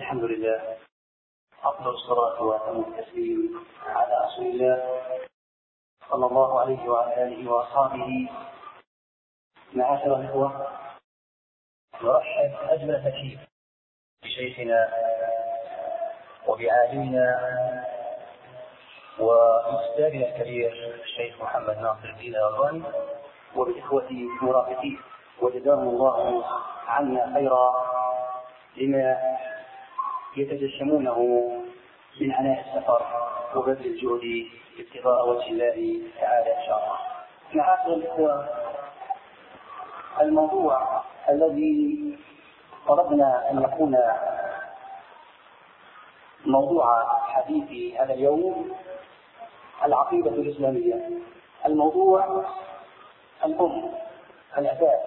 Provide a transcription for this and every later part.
الحمد لله، أفضل الصلاة وأتم التسليم على رسول الله صلى الله عليه وعلى آله وأصحابه. معاشر الإخوة، نرحب أجمل ترحيب بشيخنا وبعالمنا وأستاذنا الكبير الشيخ محمد ناصر الدين الألباني وبإخوة مرافقيه، وجزاهم الله عنا خيرا لما يتجشمونه من عناء السفر وبذل الجهد ابتغاء وجه الله تعالى إن شاء الله. معاشر الإخوة، الموضوع الذي طلبنا أن يكون موضوع حديث هذا اليوم العقيدة الإسلامية. الموضوع الأم، الأساس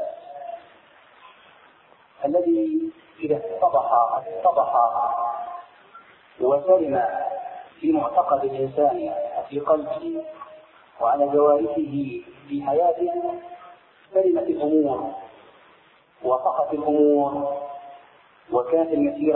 الذي إذا اتضح وسلم في معتقد الإنسان وفي قلبه وعلى جوارحه في حياته سلمت الأمور وصحت الأمور وكانت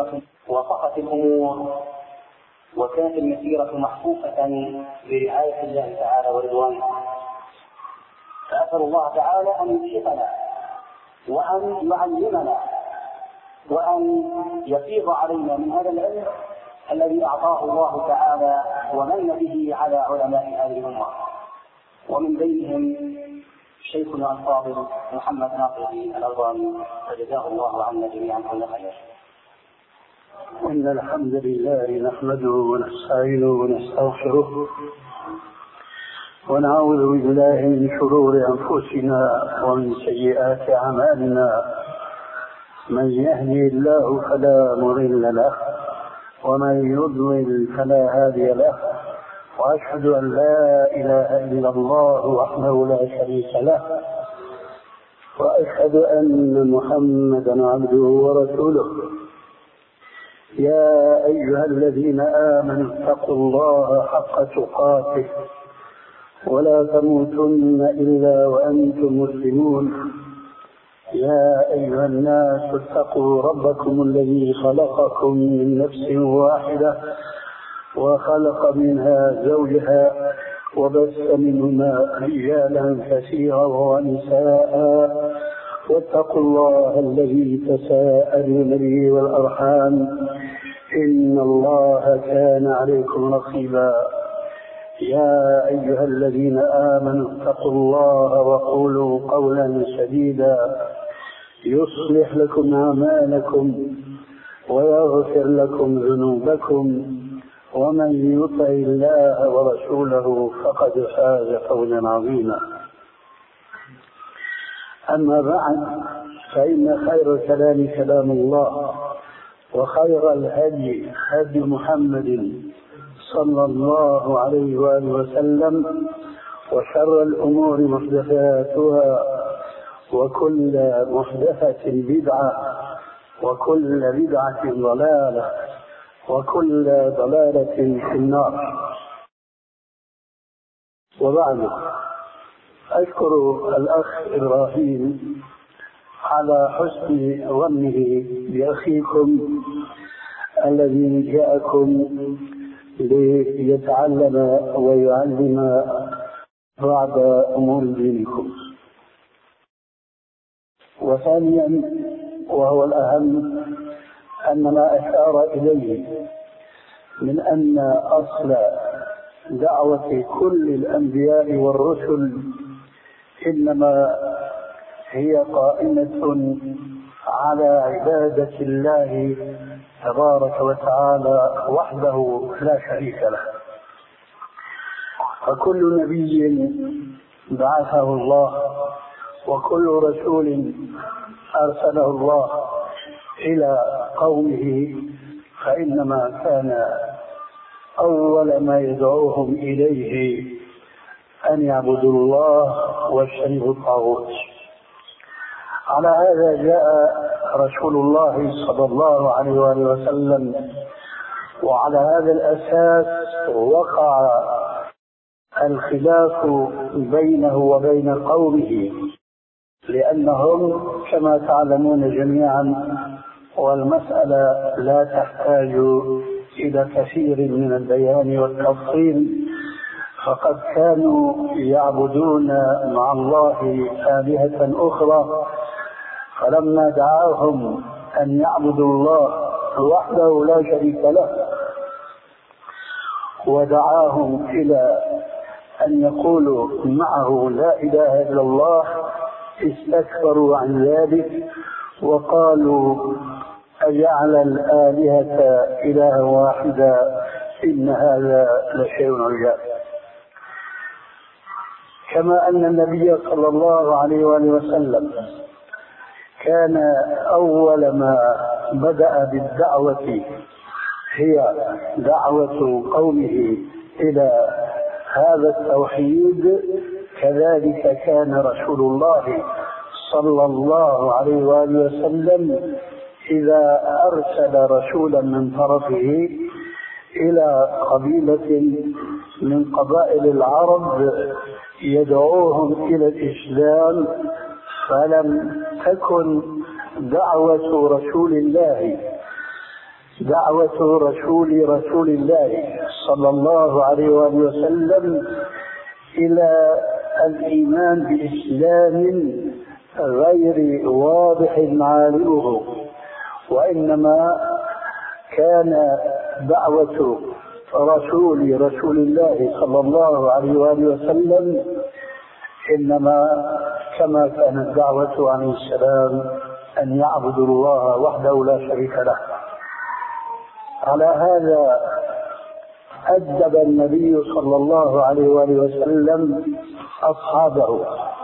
المسيرة محفوفة برعاية الله تعالى ورضوانه. فأسأل الله تعالى أن يوفقنا وأن يعلمنا وأن يفيض علينا من هذا العلم الذي أعطاه الله تعالى ومن به على علماء هذه الأمة، ومن بينهم شيخنا الفاضل محمد ناصر الدين الألباني، فجزاه الله عنا جميعا كل خير. إن الحمد لله نحمده ونستعينه ونستغفره ونعوذ بالله من شرور أنفسنا ومن سيئات أعمالنا. من يهدي الله فلا مضل له ومن يضلل فلا هادي له، وأشهد أن لا إله إلا الله وحده لا شريك له، وأشهد أن محمدا عبده ورسوله. يا أيها الذين آمنوا اتقوا الله حق تقاته ولا تموتن إلا وأنتم مسلمون. يا أيها الناس اتقوا ربكم الذي خلقكم من نفس واحدة وخلق منها زوجها وبث منهما رجالا كثيرا ونساء، واتقوا الله الذي تساءلون به والأرحام إن الله كان عليكم رقيبا. يا أيها الذين آمنوا اتقوا الله وقولوا قولا سديدا يصلح لكم أعمالكم ويغفر لكم ذنوبكم، ومن يطع الله ورسوله فقد فاز فوزا عظيما. أما بعد، فإن خير الكلام كلام الله، وخير الهدي هدي محمد صلى الله عليه وآله وسلم، وشر الأمور محدثاتها، وكل محدثة بدعة، وكل بدعة ضلالة، وكل ضلالة في النار. وبعد، أشكر الأخ إبراهيم على حسن ظنه بأخيكم الذي جاءكم ليتعلم ويعلم بعض أمور دينكم. وثانيا، وهو الأهم، أن ما أشار إليه من أن أصل دعوة كل الأنبياء والرسل إنما هي قائمة على عبادة الله تبارك وتعالى وحده لا شريك له. فكل نبي بعثه الله وكل رسول أرسله الله إلى قومه فإنما كان أول ما يدعوهم إليه أن يعبدوا الله واجتنبوا الطاغوت. على هذا جاء رسول الله صلى الله عليه وآله وسلم، وعلى هذا الأساس وقع الخلاف بينه وبين قومه، لأنهم كما تعلمون جميعا والمسألة لا تحتاج إلى كثير من البيان والتفصيل، فقد كانوا يعبدون مع الله آلهة أخرى، فلما دعاهم أن يعبدوا الله وحده لا شريك له ودعاهم إلى أن يقولوا معه لا إله إلا الله استكبروا عن ذلك وقالوا أجعل الآلهة إلها واحدا إن هذا لشيء عجاب. كما أن النبي صلى الله عليه وآله وسلم كان أول ما بدأ بالدعوة هي دعوة قومه إلى هذا التوحيد، كذلك كان رسول الله صلى الله عليه وآله وسلم إذا أرسل رسولا من طرفه إلى قبيلة من قبائل العرب يدعوهم إلى الإسلام، فلم تكن دعوة رسول الله صلى الله عليه وآله وسلم إلى الإيمان بإسلام غير واضح معالمه، وإنما كان دعوة رسول الله صلى الله عليه وآله وسلم إنما كما كانت دعوة عليه السلام أن يعبدوا الله وحده لا شريك له. على هذا أدب النبي صلى الله عليه وآله وسلم أصحابه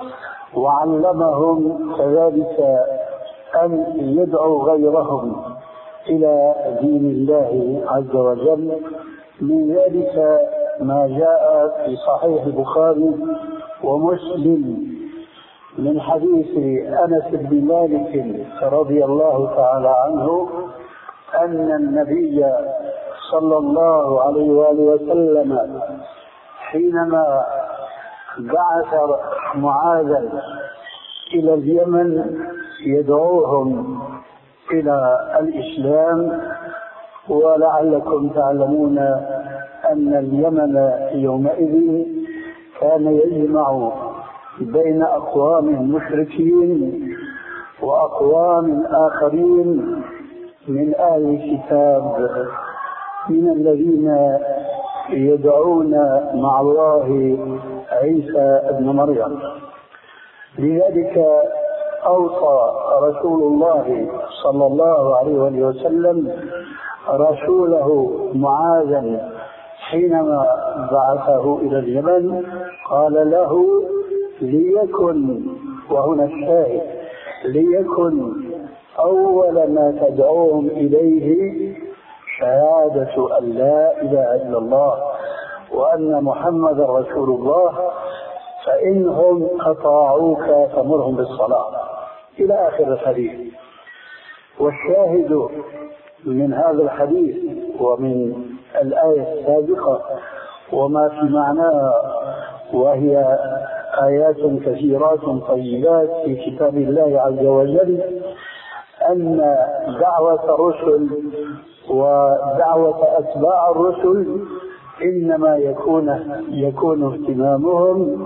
وعلمهم كذلك أن يدعوا غيرهم إلى دين الله عز وجل. من ذلك ما جاء في صحيح البخاري ومسلم من حديث أنس بن مالك رضي الله تعالى عنه أن النبي صلى الله عليه وآله وسلم حينما بعث معاذا إلى اليمن يدعوهم إلى الإسلام، ولعلكم تعلمون أن اليمن يومئذ كان يجمع بين أقوام مشركين وأقوام آخرين من أهل الكتاب من الذين يدعون مع الله عيسى ابن مريم. لذلك أوصى رسول الله صلى الله عليه وسلم رسوله معاذا حينما بعثه إلى اليمن قال له ليكن، وهنا الشاهد، ليكن أول ما تدعوهم إليه شهادة أن لا إله إلا الله وأن محمد رسول الله، فإنهم أطاعوك فمرهم بالصلاة إلى آخر الحديث. والشاهد من هذا الحديث ومن الآية السابقة وما في معناها، وهي آيات كثيرات طيبات في كتاب الله عز وجل، أن دعوة الرسل ودعوة أتباع الرسل إنما يكون اهتمامهم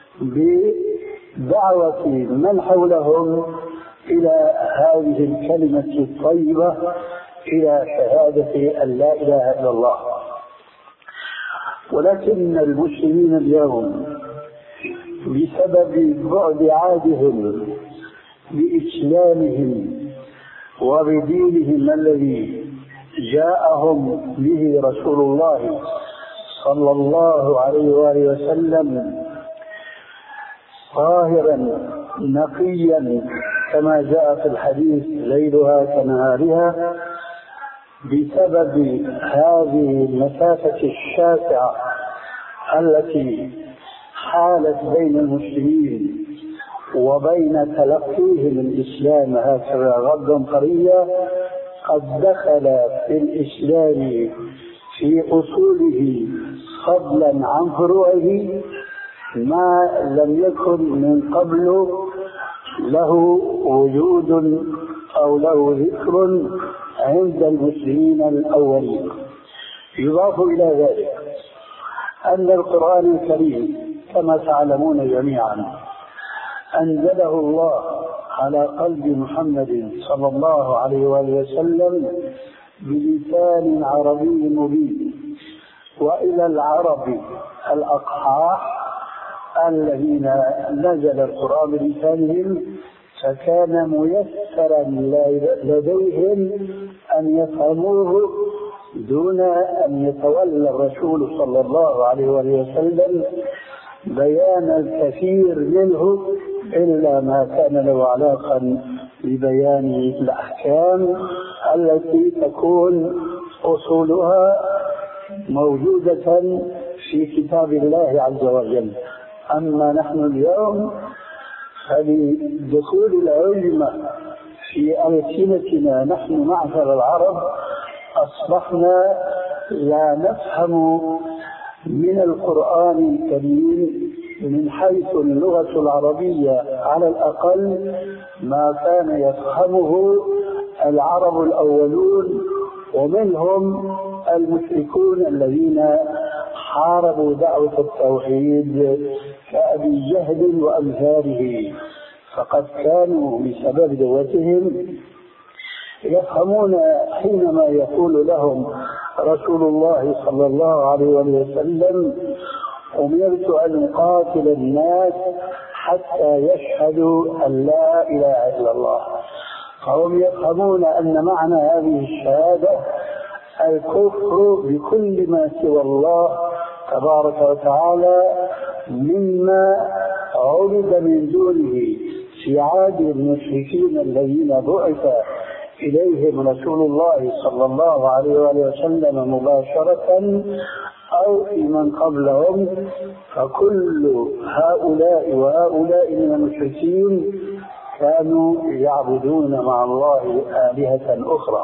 بدعوة من حولهم إلى هذه الكلمة الطيبة، إلى شهادة أن لا إله إلا الله. ولكن المسلمين اليوم بسبب بعد عادهم بإسلامهم وبدينهم الذي جاءهم به رسول الله صلى الله عليه وآله وسلم طاهرا نقيا كما جاء في الحديث ليلها كنهارها، بسبب هذه المسافة الشاسعة التي حالت بين المسلمين وبين تلقيهم الإسلام هكذا غضا طريا، قد دخل في الإسلام في أصوله فضلا عن فروعه ما لم يكن من قبل له وجود أو له ذكر عند المسلمين الأولين. يضاف إلى ذلك أن القرآن الكريم كما تعلمون جميعا أنزله الله على قلب محمد صلى الله عليه وآله وسلم بلسان عربي مبين، وإلى العرب الأقحاح الذين نزل القرآن بلسانهم فكان ميسرا لديهم أن يفهموه دون أن يتولى الرسول صلى الله عليه وسلم بيان الكثير منه إلا ما كان له علاقة ببيان الأحكام التي تكون أصولها موجودة في كتاب الله عز وجل. أما نحن اليوم فلدخول العلم في ألسنتنا نحن معشر العرب أصبحنا لا نفهم من القرآن الكريم من حيث اللغة العربية على الأقل ما كان يفهمه العرب الأولون، ومنهم المشركون الذين حاربوا دعوة التوحيد كأبي جهل وأمثاله، فقد كانوا بسبب دعوتهم يفهمون حينما يقول لهم رسول الله صلى الله عليه وسلم: أمرت أن أقاتل الناس حتى يشهدوا أن لا إله إلا الله. فهم يفهمون أن معنى هذه الشهادة الكفر بكل ما سوى الله تبارك وتعالى مما عبد من دونه في عهد المشركين الذين بعث إليهم رسول الله صلى الله عليه وسلم مباشرة أو في من قبلهم. فكل هؤلاء وهؤلاء من المشركين كانوا يعبدون مع الله آلهة أخرى.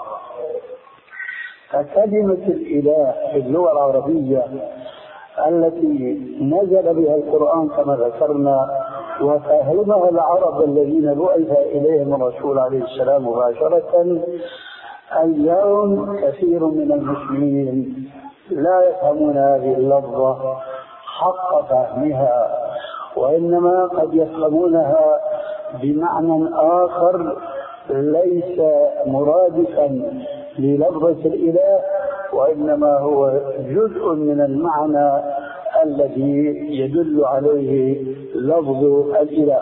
فكلمة الإله في اللغة العربية التي نزل بها القرآن كما ذكرنا وفهمها العرب الذين بعث إليهم الرسول عليه السلام مباشرة، اليوم كثير من المسلمين لا يفهمون هذه اللفظة حق فهمها، وإنما قد يفهمونها بمعنى آخر ليس مرادفا للفظة الإله، وإنما هو جزء من المعنى الذي يدل عليه لفظ الإله.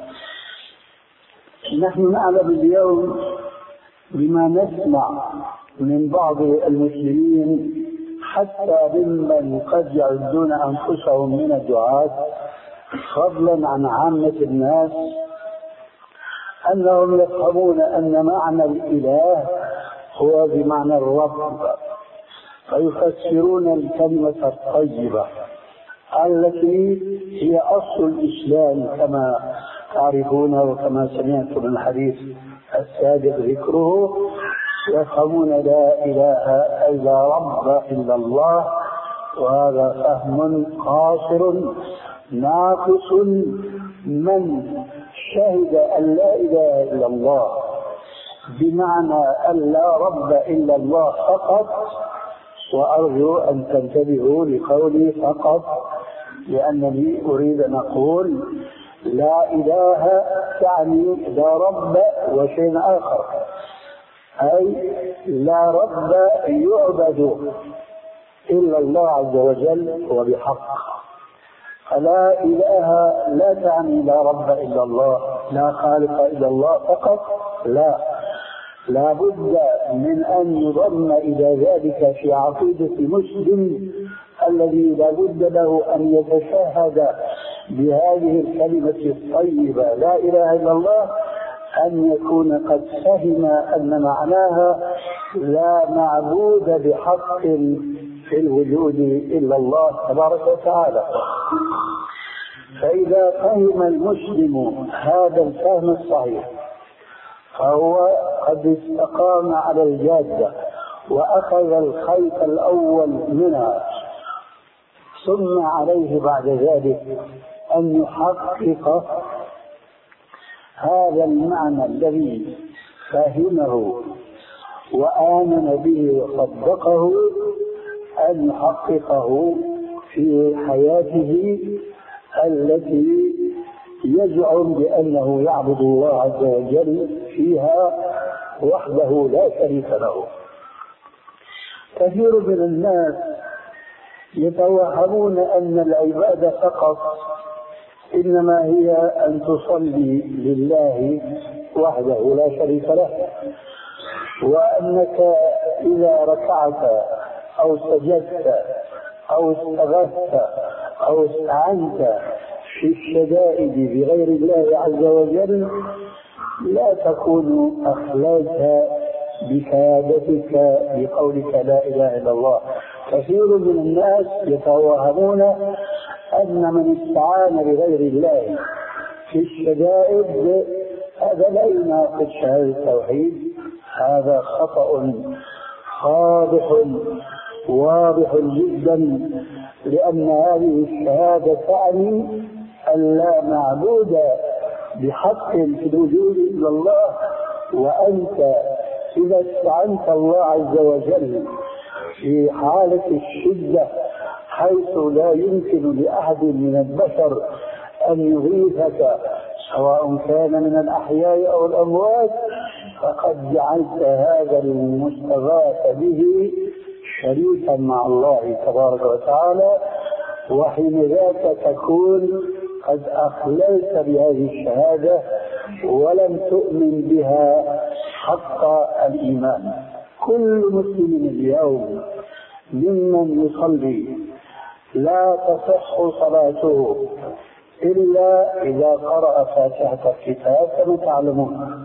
نحن نعلم اليوم بما نسمع من بعض المسلمين حتى ممن قد يعدون أنفسهم من الدعاة فضلا عن عامة الناس أنهم يفهمون أن معنى الإله هو بمعنى الرب، فيفسرون الكلمة الطيبة التي هي أصل الإسلام كما تعرفون وكما سمعتم من الحديث السابق ذكره. يفهمون لا إله إلا رب إلا الله، وهذا فهم قاصر ناقص من شهد أن لا إله إلا الله بمعنى أن لا رب إلا الله فقط. وأرجو أن تنتبهوا لقولي فقط، لأنني أريد أن أقول لا إله تعني لا رب وشيء آخر، أي لا رب يعبد إلا الله عز وجل وبحق. فلا إله لا تعني لا رب إلا الله، لا خالق إلا الله فقط، لا بد من أن يضم إلى ذلك في عقيدة مسلم الذي لا بد له أن يتشهد بهذه الكلمة الطيبة لا إله إلا الله أن يكون قد فهم أن معناها لا معبود بحق في الوجود إلا الله تبارك وتعالى. فإذا فهم المسلم هذا الفهم الصحيح فهو قد استقام على الجادة وأخذ الخيط الأول منها، ثم عليه بعد ذلك أن يحقق هذا المعنى الذي فهمه وآمن به وصدقه أن يحققه في حياته التي يزعم بأنه يعبد الله عز وجل فيها وحده لا شريك له. كثير من الناس يتوهمون أن العبادة فقط إنما هي أن تصلي لله وحده لا شريك له، وأنك إذا ركعت أو سجدت أو استغثت أو استعنت في الشدائد بغير الله عز وجل لا تكون أخللت بشهادتك بقولك لا إله إلا الله. كثير من الناس يتوهمون أن من استعان بغير الله في الشدائد هذا لا يناقض شهادة التوحيد. هذا خطأ واضح جدا، لأن هذه الشهادة تعني أن لا معبود بحق في الوجود إلا الله، وأنت إذا استعنت الله عز وجل في حالة الشدة حيث لا يمكن لأحد من البشر أن يغيثك سواء كان من الأحياء أو الأموات، فقد جعلت هذا المستغاث به شريكا مع الله تبارك وتعالى، وحين ذاك تكون قد أخللت بهذه الشهادة ولم تؤمن بها حق الإيمان. كل مسلم اليوم ممن يصلي لا تصح صلاته إلا إذا قرأ فاتحة الكتاب كما تعلمون،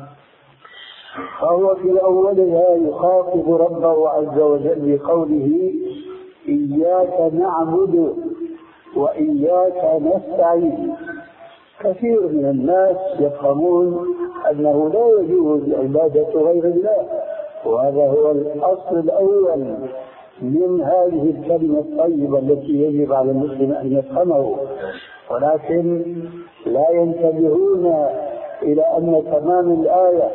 فهو في أولها يخاطب ربه عز وجل بقوله إياك نعبد وإياك نستعين. كثير من الناس يفهمون أنه لا يجوز عبادة غير الله، وهذا هو الأصل الأول من هذه الكلمة الطيبة التي يجب على المسلم أن يفهمه، ولكن لا ينتبهون إلى أن تمام الآية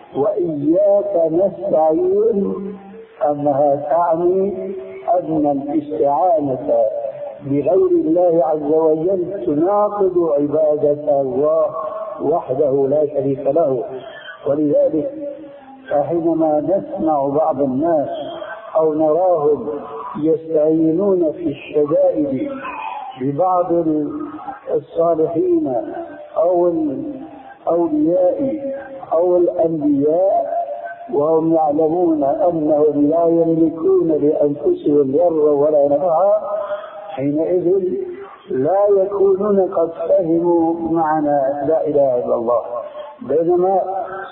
وإياك نستعين أنها تعني أن الاستعانة بغير الله عز وجل تناقض عبادة الله وحده لا شريك له. ولذلك فحينما نسمع بعض الناس أو نراهم يستعينون في الشدائد ببعض الصالحين أو الأولياء أو الأنبياء وهم يعلمون أنهم لا يملكون لأنفسهم ضرا ولا نفعا، حينئذ لا يكونون قد فهموا معنى لا إله إلا الله. بينما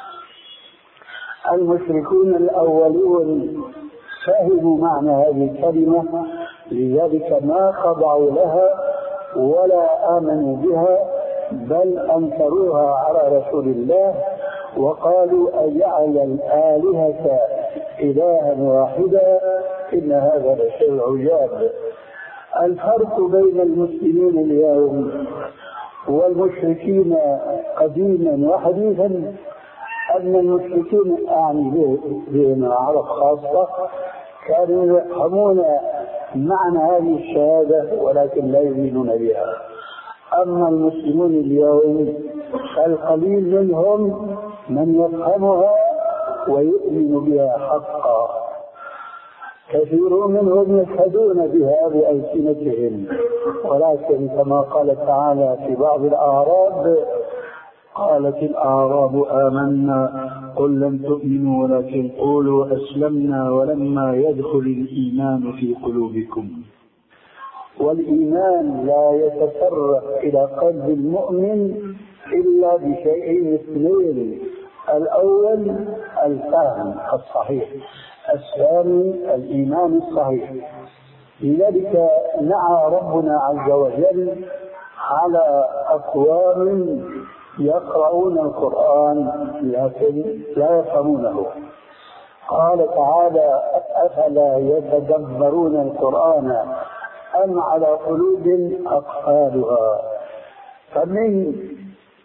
المشركون الأولون فهموا معنى هذه الكلمة، لذلك ما خضعوا لها ولا آمنوا بها، بل أنكروها على رسول الله وقالوا أجعل الآلهة إلها واحدا إن هذا لشيء عجاب. الفرق بين المسلمين اليوم والمشركين قديما وحديثا أن المشركين أعني بهم العرب خاصة كانوا يفهمون معنى هذه الشهادة ولكن لا يؤمنون بها. أما المسلمون اليوم فالقليل منهم من يفهمها ويؤمن بها حقا، كثير منهم يشهدون بها بألسنتهم، ولكن كما قال تعالى في بعض الأعراب قالت الأعراب آمنا قل لم تؤمنوا ولكن قولوا أسلمنا ولما يدخل الإيمان في قلوبكم. والإيمان لا يتسرق إلى قلب المؤمن إلا بشيئين اثنين: الأول الفهم الصحيح، الثاني الإيمان الصحيح. لذلك نعى ربنا عز وجل على أقوام يقرؤون القرآن لكن لا يفهمونه. قال تعالى أفلا يتدبرون القرآن أم على قلوب أقفالها. فمن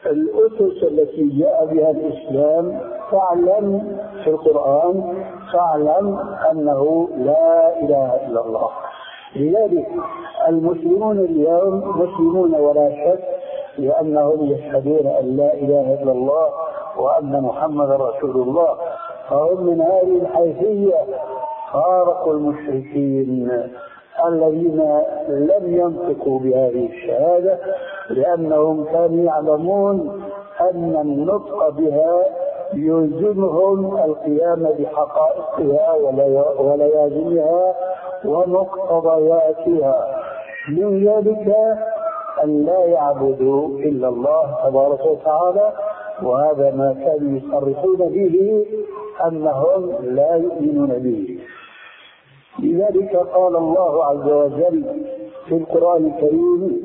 الأسس التي جاء بها الإسلام فاعلم في القرآن، فاعلم أنه لا إله إلا الله. لذلك المسلمون اليوم مسلمون ولا شك، لأنهم يشهدون أن لا إله إلا الله وأن محمد رسول الله، فهم من هذه الحيثية فارقوا المشركين الذين لم ينطقوا بهذه الشهادة، لأنهم كانوا يعلمون أن النطق بها يلزمهم القيام بحقائقها ولوازمها ومقتضياتها، من ذلك أن لا يعبدوا إلا الله تبارك وتعالى. وهذا ما كانوا يصرحون به أنهم لا يؤمنون به. لذلك قال الله عز وجل في القرآن الكريم: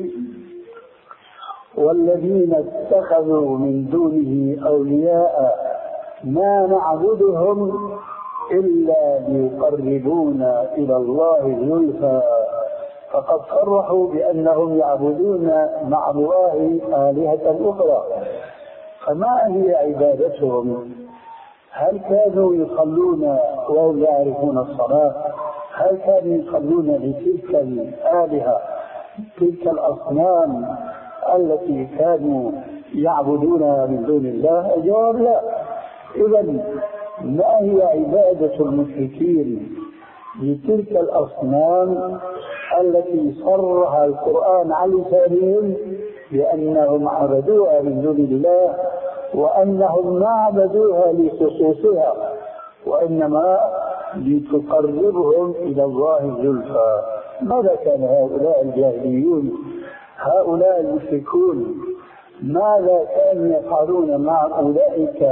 والذين اتخذوا من دونه أولياء ما نعبدهم إلا ليقربونا إلى الله زلفى. فقد صرحوا بأنهم يعبدون مع الله آلهة أخرى. فما هي عبادتهم؟ هل كانوا يصلون وهم لا يعرفون الصلاة؟ هل كانوا يصلون لتلك الآلهة، تلك الأصنام التي كانوا يعبدونها من دون الله؟ الجواب لا. إذن ما هي عبادة المشركين لتلك الأصنام التي صرح القرآن على لسانهم بأنهم عبدوها من دون الله، وأنهم ما عبدوها لخصوصها وإنما لتقربهم إلى الله زلفى؟ ماذا كان هؤلاء الجاهليون، هؤلاء المشركون، ماذا كانوا يفعلون مع أولئك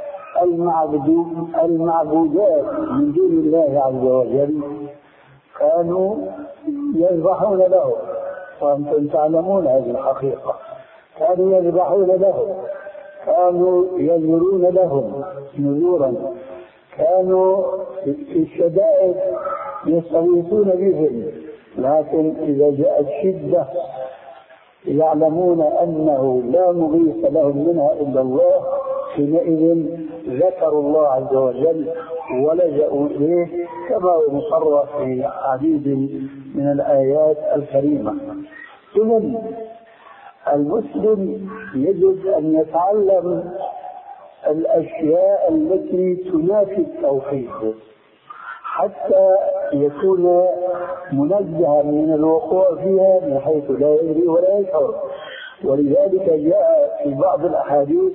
المعبودات من دون الله عز وجل؟ كانوا يذبحون لهم، وأنتم تعلمون هذه الحقيقة. كانوا يذبحون لهم، كانوا ينذرون لهم نذورا، كانوا في الشدائد يستغيثون بهم، لكن إذا جاءت شدة يعلمون أنه لا مغيث لهم منها إلا الله، حينئذ ذكروا الله عز وجل ولجأوا إليه، كما هو مصرح في عديد من الآيات الكريمة. إذن المسلم يجب أن يتعلم الأشياء التي تنافي التوحيد حتى يكون منزها من الوقوع فيها من حيث لا يدري ولا يشعر. ولذلك جاء في بعض الأحاديث: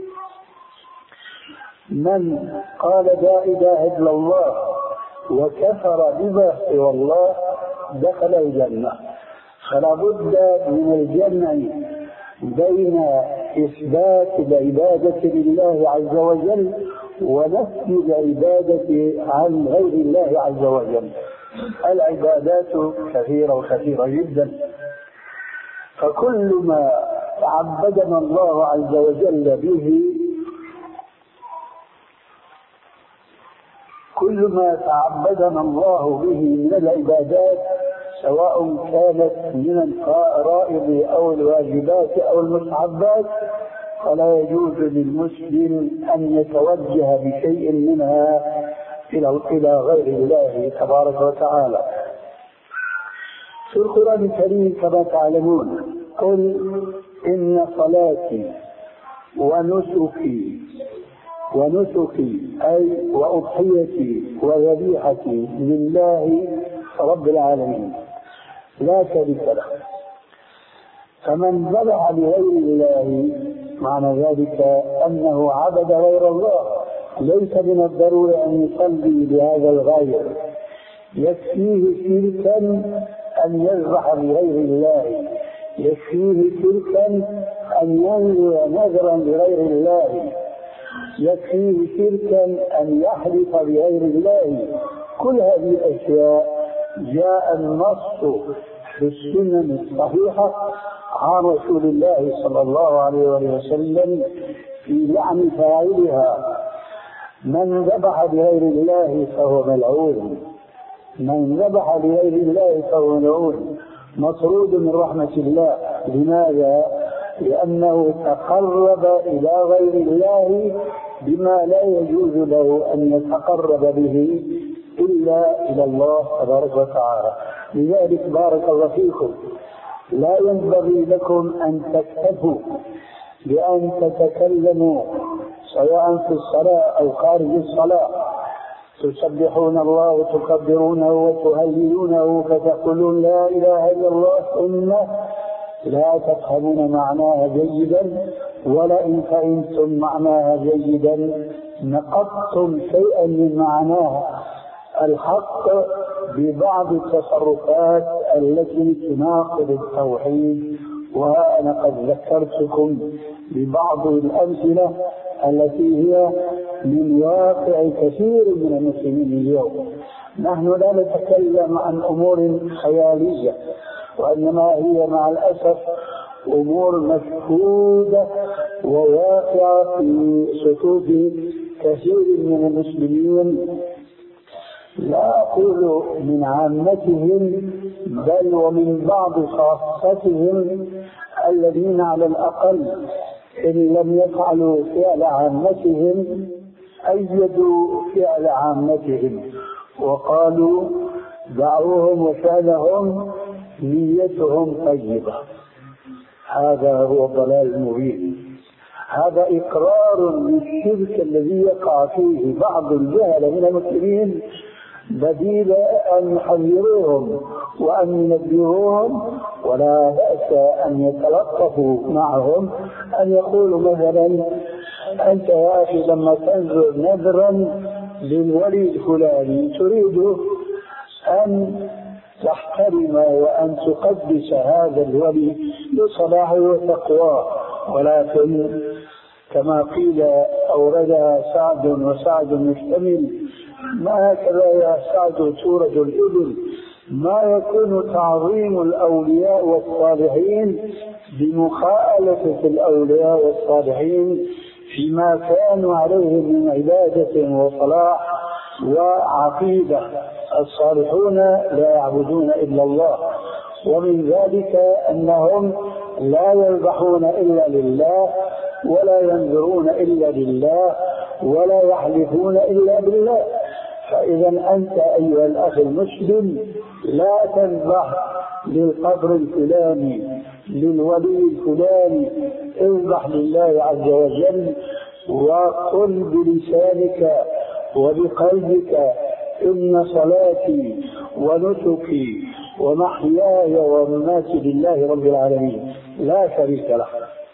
من قال لا إله إلا الله وكفر بما سوى الله دخل الجنة. فلا بد من الجمع بين إثبات العبادة لله عز وجل ونفي العبادة عن غير الله عز وجل. العبادات كثيرة وكثيرة جدا، فكل ما تعبدنا الله عز وجل به، كل ما تعبدنا الله به من العبادات، سواء كانت من الفرائض أو الواجبات أو المستحبات، فلا يجوز للمسلم أن يتوجه بشيء منها إلى غير الله تبارك وتعالى. في القرآن الكريم كما تعلمون: قل إن صلاتي ونسكي أي وأضحيتي وذبيحتي لله رب العالمين لا شريك له. فمن ذبح لغير الله معنى ذلك أنه عبد غير الله. ليس من الضروري أن يصلي بهذا الغير، يكفيه شركا أن يذبح لغير الله، يكفيه شركا أن ينذر نذرا لغير الله، يكفيه شركا أن يحلف بغير الله. كل هذه الأشياء جاء النص في السنن الصحيحة عن رسول الله صلى الله عليه وسلم في لعن فاعلها. من ذبح بغير الله فهو ملعون، من ذبح بغير الله فهو ملعون، مطرود من رحمة الله. لماذا؟ لأنه تقرب إلى غير الله بما لا يجوز له أن يتقرب به إلا إلى الله تبارك وتعالى. لذلك بارك الله فيكم لا ينبغي لكم أن تكتفوا بأن تتكلموا سواء في الصلاة أو خارج الصلاة تسبحون الله وتكبرونه وتهللونه فتقولون لا إله إلا الله ثم لا تفهمون معناها جيدا، ولئن فهمتم معناها جيدا نقضتم شيئا من معناها الحق ببعض التصرفات التي تناقض التوحيد. وأنا قد ذكرتكم ببعض الأمثلة التي هي من واقع كثير من المسلمين اليوم. نحن لا نتكلم عن أمور خيالية، وإنما هي مع الأسف أمور مشهودة وواقعة في صفوف كثير من المسلمين، لا أقول من عامتهم بل ومن بعض خاصتهم الذين على الأقل إن لم يفعلوا فعل عامتهم أيدوا فعل عامتهم وقالوا دعوهم وفعلهم نيتهم طيبة. هذا هو الضلال المبين. هذا إقرار للشرك الذي يقع فيه بعض الجهل من المسلمين، بديل أن يحذروهم وأن ينبهوهم، ولا بأس أن يتلطفوا معهم، أن يقولوا مثلا أنت يا أخي لما تنذر نذرا للولي الفلاني تريد أن تحترم وأن تقدس هذا الولي لصلاحه وتقواه، ولكن كما قيل أوردها سعد وسعد مشتمل، ما هكذا يا سعد تورد الإبل، ما يكون تعظيم الأولياء والصالحين بمخالفة الأولياء والصالحين فيما كانوا عليه من عبادة وصلاح وعقيدة. الصالحون لا يعبدون إلا الله، ومن ذلك أنهم لا يذبحون إلا لله، ولا ينذرون إلا لله، ولا يحلفون إلا بالله. فإذا أنت أيها الأخ المسلم لا تذبح للقبر الفلاني للولي الفلاني، اذبح لله عز وجل وقل بلسانك وبقلبك إن صلاتي ونسكي ومحياي ومماتي لله رب العالمين لا شريك له.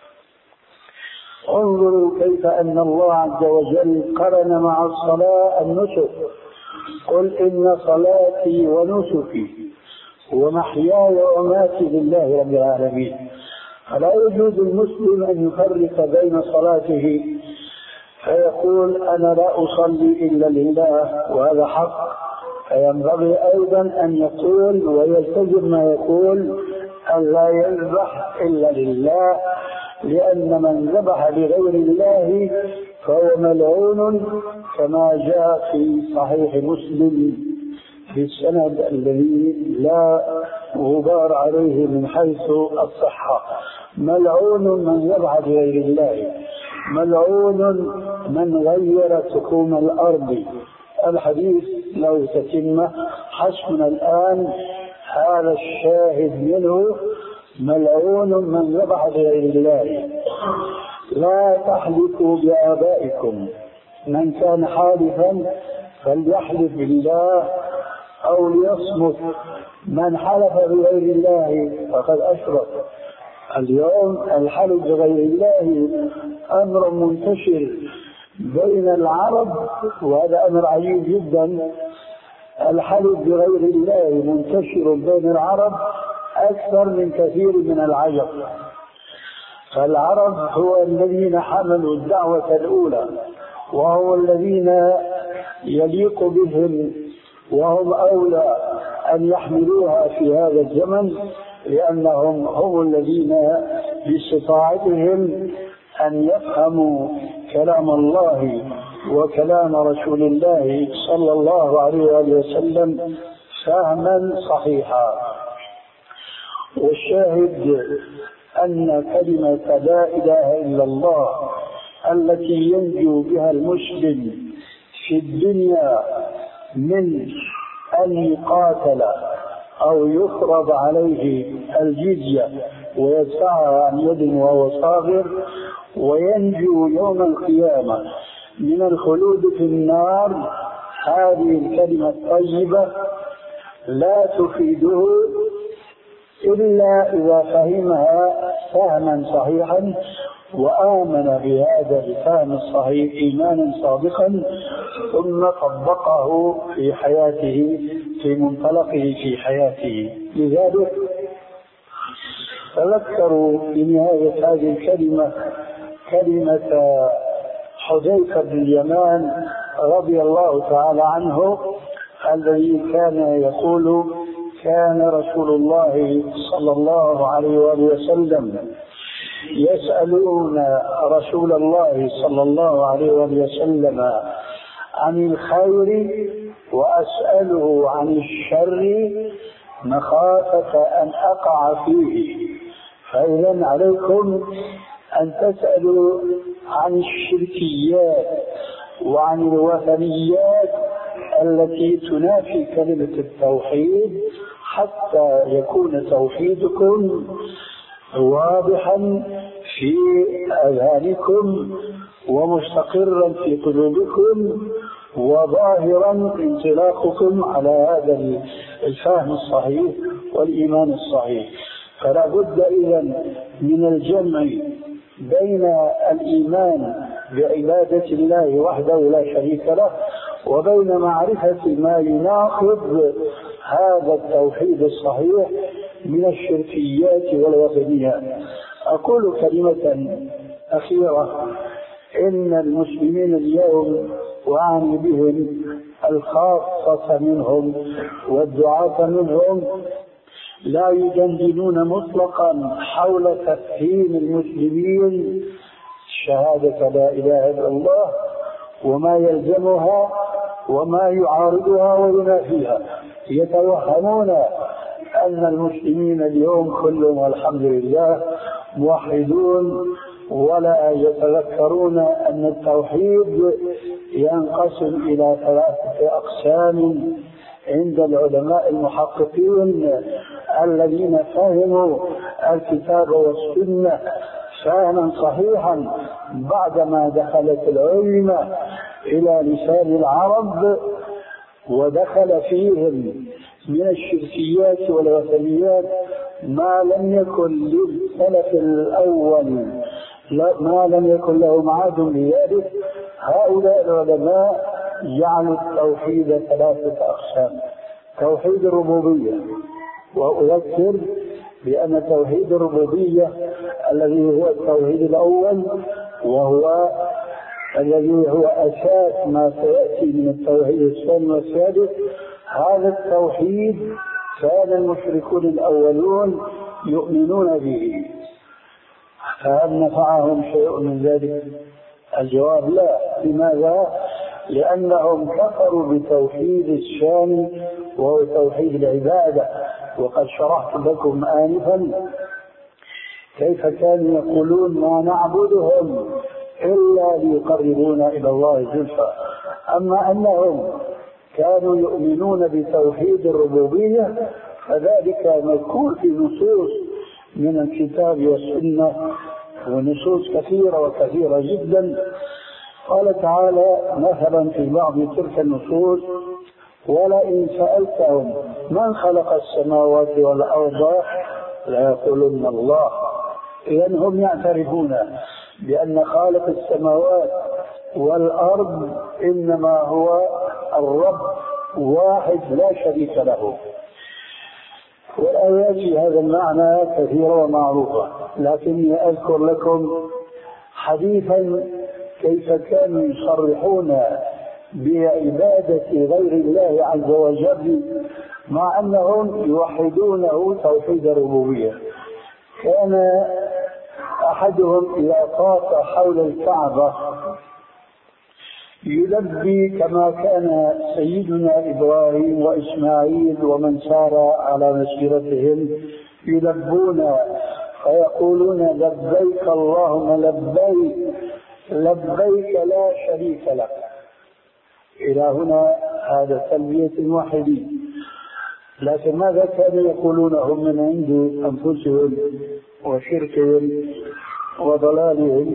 انظروا كيف أن الله عز وجل قرن مع الصلاة النسك، قل إن صلاتي ونسكي ومحياي ومماتي لله رب العالمين. فلا يجوز المسلم أن يفرق بين صلاته فيقول أنا لا أصلي إلا لله، وهذا حق. فينبغي أيضا أن يقول ويلتزم ما يقول أن لا يذبح إلا لله، لأن من ذبح لغير الله فهو ملعون، كما جاء في صحيح مسلم بالسند الذي لا غبار عليه من حيث الصحة: ملعون من ذبح لغير الله، ملعون من غير سكون الأرض. الحديث لو تتم حسبنا الآن هذا الشاهد منه: ملعون من ذبح لغير الله. لا تحلفوا بآبائكم، من كان حالفا فليحلف بالله أو ليصمت، من حلف بغير الله فقد أشرك. اليوم الحلف بغير الله أمر منتشر بين العرب، وهذا أمر عجيب جدا. الحلف بغير الله منتشر بين العرب أكثر من كثير من العجم. فالعرب هو الذين حملوا الدعوة الأولى، وهو الذين يليق بهم وهم أولى أن يحملوها في هذا الزمن، لأنهم هم الذين باستطاعتهم أن يفهموا كلام الله وكلام رسول الله صلى الله عليه وسلم فهما صحيحا. والشاهد أن كلمة لا إله إلا الله التي ينجو بها المسلم في الدنيا من أن يقاتل أو يفرض عليه الجزية ويدفعها عن يد وهو صاغر، وينجو يوم القيامة من الخلود في النار، هذه الكلمة الطيبة لا تفيده إلا إذا فهمها فهما صحيحا وآمن بهذا الفهم الصحيح إيمانا صادقا، ثم طبقه في حياته في منطلقه في حياته. لذلك تذكروا في نهاية هذه الكلمة كلمة حذيفة بن اليمان رضي الله تعالى عنه، الذي كان يقول: كان رسول الله صلى الله عليه وسلم يسألون رسول الله صلى الله عليه وسلم عن الخير وأسأله عن الشر مخافة أن أقع فيه. فإذا عليكم أن تسألوا عن الشركيات وعن الوثنيات التي تنافي كلمة التوحيد، حتى يكون توحيدكم واضحا في أذهانكم ومستقرا في قلوبكم وظاهرا انطلاقكم على هذا الفهم الصحيح والإيمان الصحيح. فلا بد إذن من الجمع بين الإيمان بعبادة الله وحده لا شريك له وبين معرفة ما يناقض هذا التوحيد الصحيح من الشركيات والوثنيات. أقول كلمة أخيرة: إن المسلمين اليوم وأعني بهم الخاصة منهم والدعاة منهم لا يجندلون مطلقا حول تفهيم المسلمين شهادة لا إله إلا الله وما يلزمها وما يعارضها وينافيها. يتوهمون أن المسلمين اليوم كلهم والحمد لله موحدون، ولا يتذكرون أن التوحيد ينقسم إلى 3 أقسام عند العلماء المحققين الذين فهموا الكتاب والسنة فهما صحيحا بعدما دخلت العلم إلى لسان العرب ودخل فيهم من الشركيات والوثنيات ما لم يكن للسلف الأول، ما لم يكن لهم عهد بذلك. هؤلاء العلماء جعلوا التوحيد 3 أقسام: توحيد الربوبية، وأذكر بأن توحيد الربوبية الذي هو التوحيد الأول وهو الذي هو أساس ما سيأتي من التوحيد الثاني والثالث، هذا التوحيد كان المشركون الأولون يؤمنون به. فهل نفعهم شيء من ذلك؟ الجواب لا. لماذا؟ لأنهم كفروا بتوحيد الشان وهو توحيد العبادة. وقد شرحت لكم آنفا كيف كانوا يقولون: ما نعبدهم إلا ليقربونا إلى الله زلفى. أما أنهم كانوا يؤمنون بتوحيد الربوبية فذلك مذكور في نصوص من الكتاب والسنة، ونصوص كثيرة وكثيرة جدا. قال تعالى مثلا في بعض تلك النصوص: ولئن سألتهم من خلق السماوات والأرض ليقولن الله. إذن هم يعترفون بأن خالق السماوات والأرض إنما هو الرب واحد لا شريك له. والآيات في هذا المعنى كثيرة ومعروفة، لكني أذكر لكم حديثا كيف كانوا يصرحون بعبادة غير الله عز وجل مع أنهم يوحدونه توحيد الربوبية. كان أحدهم إذا طاف حول الكعبة يلبي كما كان سيدنا إبراهيم وإسماعيل ومن سار على مسيرتهم يلبون فيقولون لبيك اللهم لبيك لبيك لا شريك لك. إلى هنا هذا تلبية الموحدين. لكن ماذا كانوا يقولون هم من عند أنفسهم وشركهم وضلالهم؟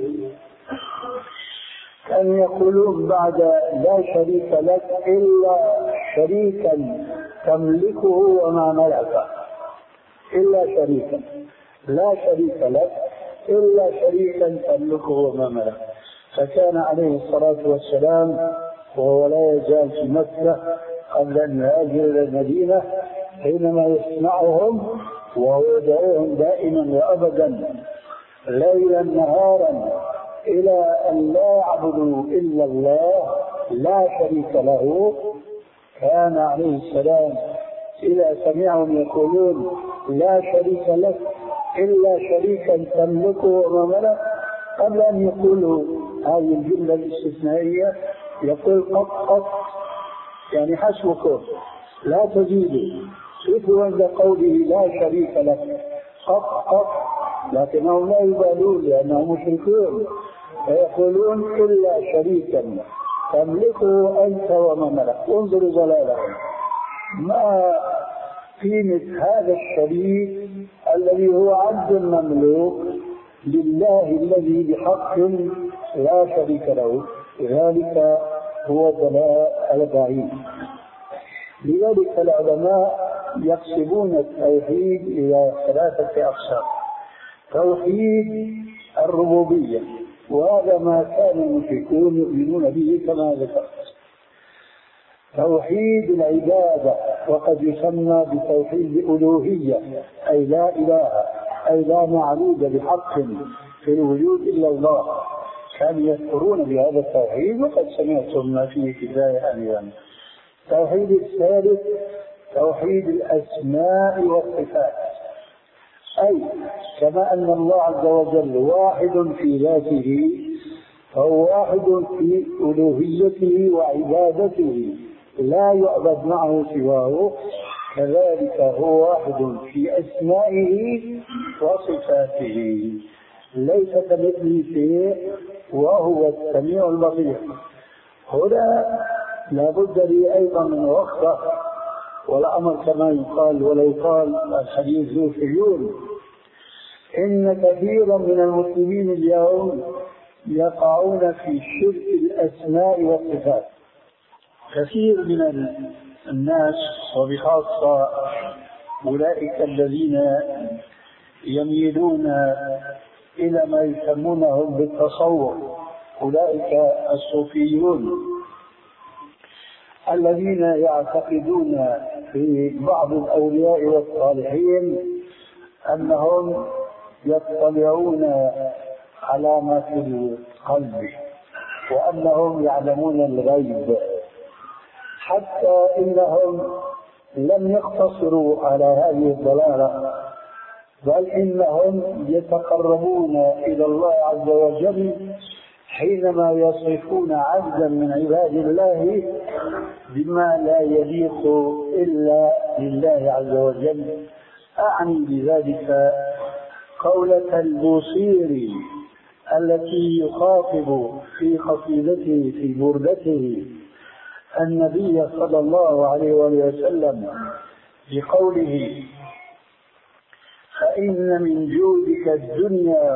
كانوا يقولون بعد لا شريك لك إلا شريكا تملكه وما ملكه، إلا شريكا، لا شريك لك إلا شريكا تملكه وما ملكه. فكان عليه الصلاة والسلام وهو لا يزال في مكة قبل أن يهاجر إلى المدينة حينما يسمعهم وهو يدعوهم دائما وأبدا ليلا نهارا إلى أن لا يعبدوا إلا الله لا شريك له، كان عليه السلام إذا سمعهم يقولون لا شريك لك إلا شريكا تملكه وما ملك، قبل أن يقولوا هذه الجملة الاستثنائية يقول قط قط، يعني حسبكم لا تزيدوا، شوفوا عند قوله لا شريك لك قط قط، لكنهم لا يبالون لأنهم مشركون، فيقولون إلا شريكا تملكه أنت وما ملك. انظروا ضلالهم، ما قيمة هذا الشريك الذي هو عبد مملوك لله الذي بحق لا شريك له، ذلك هو الضلال البعيد. لذلك العلماء يقسمون التوحيد إلى ثلاثة أقسام: توحيد الربوبية، وهذا ما كان المشركون يؤمنون به كما ذكرت. توحيد العبادة، وقد يسمى بتوحيد الألوهية، أي لا إله، أي لا معبود بحق في الوجود إلا الله، كانوا يذكرون بهذا التوحيد وقد سمعتم ما فيه كفاية أيضا. التوحيد الثالث توحيد الأسماء والصفات، أي كما أن الله عز وجل واحد في ذاته فهو واحد في ألوهيته وعبادته لا يعبد معه سواه، كذلك هو واحد في أسمائه وصفاته، ليس كمثله شيء وهو السميع البصير. هنا لا بد لي أيضا من وقفة، والأمر كما يقال ولو قال الحديث ذو شجون، إن كثيرا من المسلمين اليوم يقعون في شرك الأسماء والصفات. كثير من الناس وبخاصة أولئك الذين يميلون إلى ما يسمونهم بالتصوف، أولئك الصوفيون الذين يعتقدون في بعض الأولياء والصالحين أنهم يطلعون على ما في القلب وأنهم يعلمون الغيب، حتى إنهم لم يقتصروا على هذه الضلالة، بل إنهم يتقربون إلى الله عز وجل حينما يصفون عبدا من عباد الله بما لا يليق إلا لله عز وجل. أعني بذلك قولة البوصيري التي يخاطب في قصيدته في بردته النبي صلى الله عليه وسلم بقوله: فإن من جودك الدنيا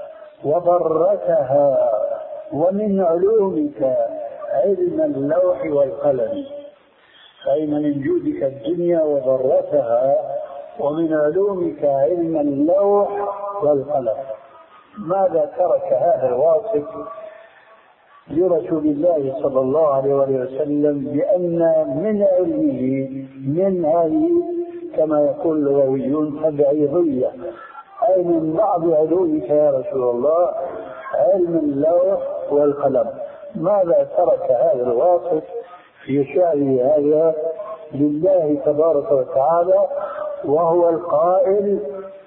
وضرتها ومن علومك علم اللوح والقلم. فإن من جودك الدنيا وضرتها ومن علومك علم اللوح والقلم. ماذا ترك هذا الواصف لرسول الله صلى الله عليه وسلم بأن من علمه من هذه كما يقول اللغويون تبعيضية، أي من بعض علومك يا رسول الله علم اللوح والقلم. ماذا ترك هذا الواصف في شأن هذا لله تبارك وتعالى، وهو القائل: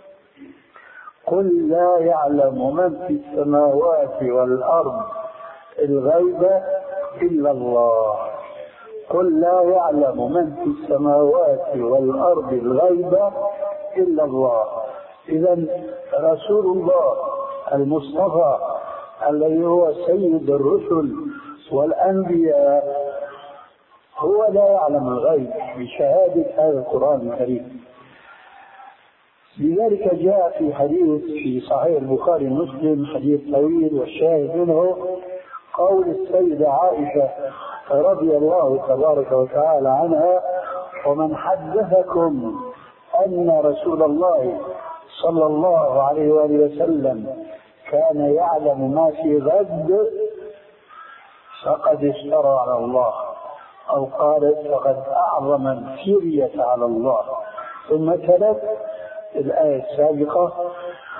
قل لا يعلم من في السماوات والأرض الغيب إلا الله. قل لا يعلم من في السماوات والأرض الغيب إلا الله. إذا رسول الله المصطفى الذي هو سيد الرسل والأنبياء هو لا يعلم الغيب بشهادة هذا القرآن الكريم. لذلك جاء في حديث في صحيح البخاري ومسلم حديث طويل والشاهد منه قول السيدة عائشة رضي الله تبارك وتعالى عنها: ومن حدثكم أن رسول الله صلى الله عليه وآله وسلم كان يعلم ما في غد فقد افترى على الله، أو قالت فقد أعظم الفرية على الله. ثم تلت الآية السابقة: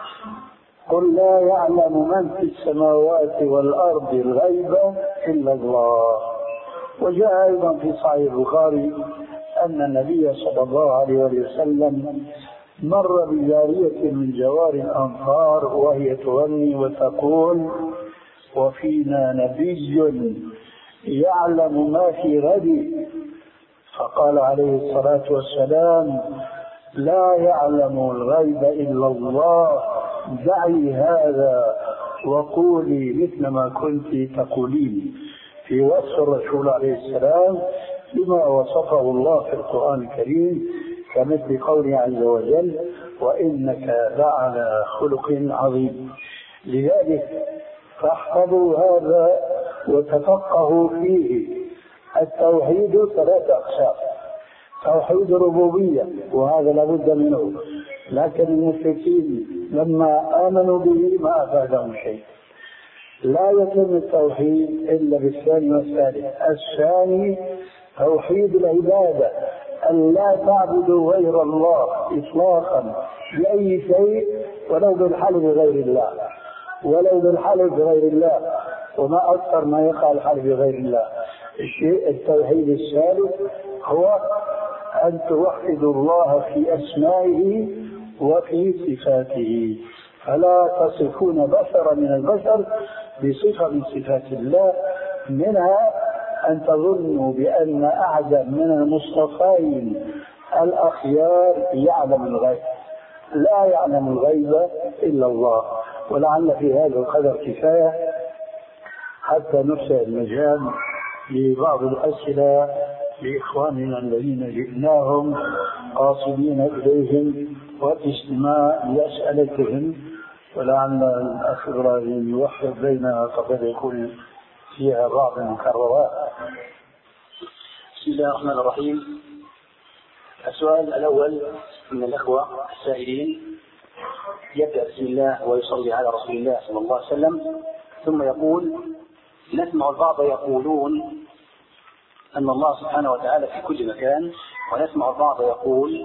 قل لا يعلم من في السماوات والأرض الغيب إلا الله. وجاء أيضا في صحيح البخاري أن النبي صلى الله عليه وسلم مر بجارية من جوار الأنصار وهي تغني وتقول: وفينا نبي يعلم ما في غد. فقال عليه الصلاة والسلام: لا يعلم الغيب إلا الله، دعي هذا وقولي مثل ما كنت تقولين، في وصف الرسول عليه السلام بما وصفه الله في القرآن الكريم، كمثل قوله عز وجل: وإنك لعلى خلق عظيم. لذلك فاحفظوا هذا وتفقهوا فيه. التوحيد 3 أقسام: توحيد الربوبية وهذا لابد منه، لكن المشركين لما آمنوا به ما أفادهم شيء. لا يتم التوحيد إلا بالثاني والثالث. الثاني توحيد العبادة، أن لا تعبدوا غير الله إطلاقا بأي شيء، ولو بالحلف بغير الله، ولو بالحلف بغير الله، وما أكثر ما يقع الحلف بغير الله. التوحيد الثالث هو أن توحدوا الله في أسمائه وفي صفاته، فلا تصفون بشرا من البشر بصفة من صفات الله، منها أن تظنوا بأن أحدا من المصطفين الأخيار يعلم الغيب. لا يعلم الغيب إلا الله. ولعل في هذا القدر كفاية حتى نفسه المجال لبعض الأسئلة لإخواننا الذين جئناهم قاصدين إليهم والاستماع لأسئلتهم، ولعل الأخ إبراهيم يوحد بينها فقد يكون فيها بعض المكررات. بسم الله الرحمن الرحيم. السؤال الأول من الأخوة السائلين يبدأ بسم الله ويصلي على رسول الله صلى الله عليه وسلم، ثم يقول: نسمع البعض يقولون أن الله سبحانه وتعالى في كل مكان، ونسمع البعض يقول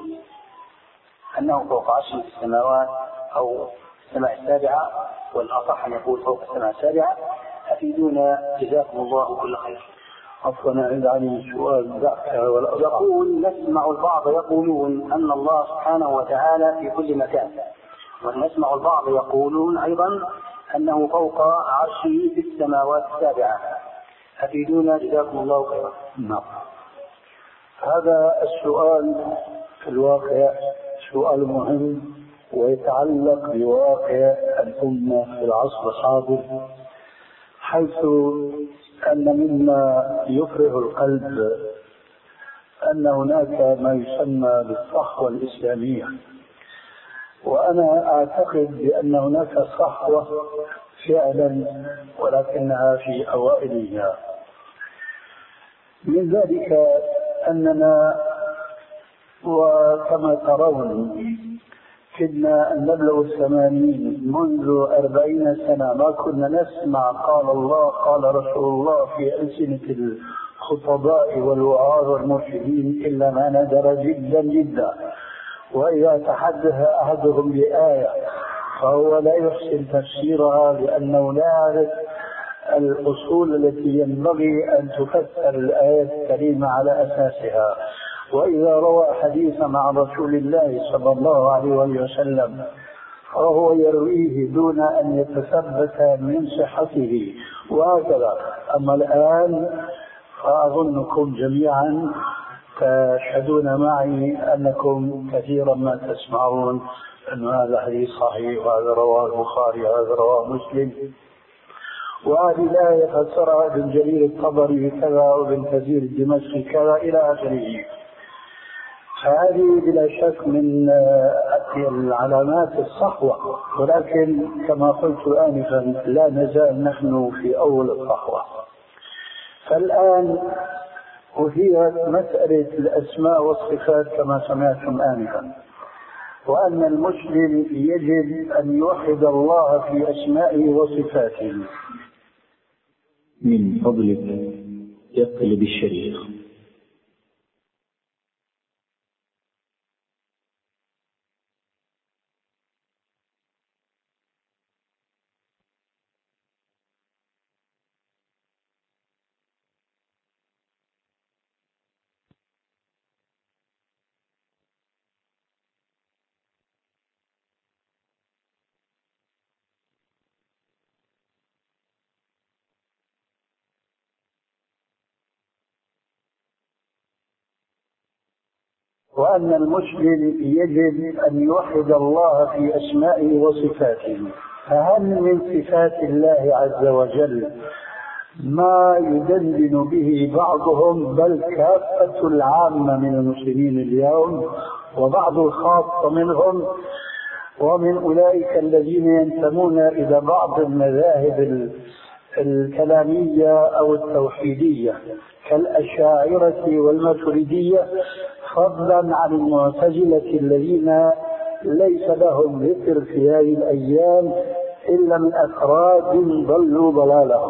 أنه فوق عرشه في السماوات أو السماء السابعة، والأصح أن يقول فوق السماء السابعة. أفيدونا جزاكم الله كل خير. عفوا عند علي سؤال يقول: نسمع البعض يقولون أن الله سبحانه وتعالى في كل مكان، ونسمع البعض يقولون أيضا أنه فوق عرشه في السماوات السابعة. أفيدونا جزاكم الله خيرا. نعم. هذا السؤال في الواقع سؤال مهم ويتعلق بواقع الأمة في العصر الحاضر، حيث أن مما يفرح القلب أن هناك ما يسمى بالصحوة الإسلامية، وأنا أعتقد بأن هناك صحوة فعلا ولكنها في أوائلها. من ذلك أننا وكما ترون كنا أن نبلغ 80 منذ 40 سنة ما كنا نسمع قال الله قال رسول الله في ألسنة الخطباء والوعاظ والمرشدين إلا ما ندر جدا جدا. وإذا تحدث أحدهم بآية فهو لا يحسن تفسيرها لأنه لا يعرف الأصول التي ينبغي أن تفسر الآية الكريمة على أساسها. وإذا روى حديثا عن رسول الله صلى الله عليه وسلم فهو يرويه دون أن يتثبت من صحته وهكذا. أما الآن فأظنكم جميعا تشهدون معي أنكم كثيرا ما تسمعون أن هذا حديث صحيح وهذا رواه البخاري وهذا رواه مسلم، وهذه الآية فسرها ابن جرير الطبري كذا وابن كثير الدمشقي كذا إلى آخره. فهذه بلا شك من العلامات الصحوة، ولكن كما قلت آنفا لا نزال نحن في أول الصحوة. فالآن أثيرت مسألة الأسماء والصفات كما سمعتم آنفا، وأن المسلم يجب أن يوحد الله في أسمائه وصفاته. من فضلك يقلب الشريف. وأن المسلم يجب أن يوحد الله في أسمائه وصفاته. فهل من صفات الله عز وجل ما يدندن به بعضهم بل كافة العامة من المسلمين اليوم، وبعض الخاصة منهم، ومن أولئك الذين ينتمون إلى بعض المذاهب الكلامية أو التوحيدية كالأشاعرة والماتريدية، فضلا عن المعتزلة الذين ليس لهم ذكر في هذه الأيام إلا من أفراد ضلوا ضلالهم.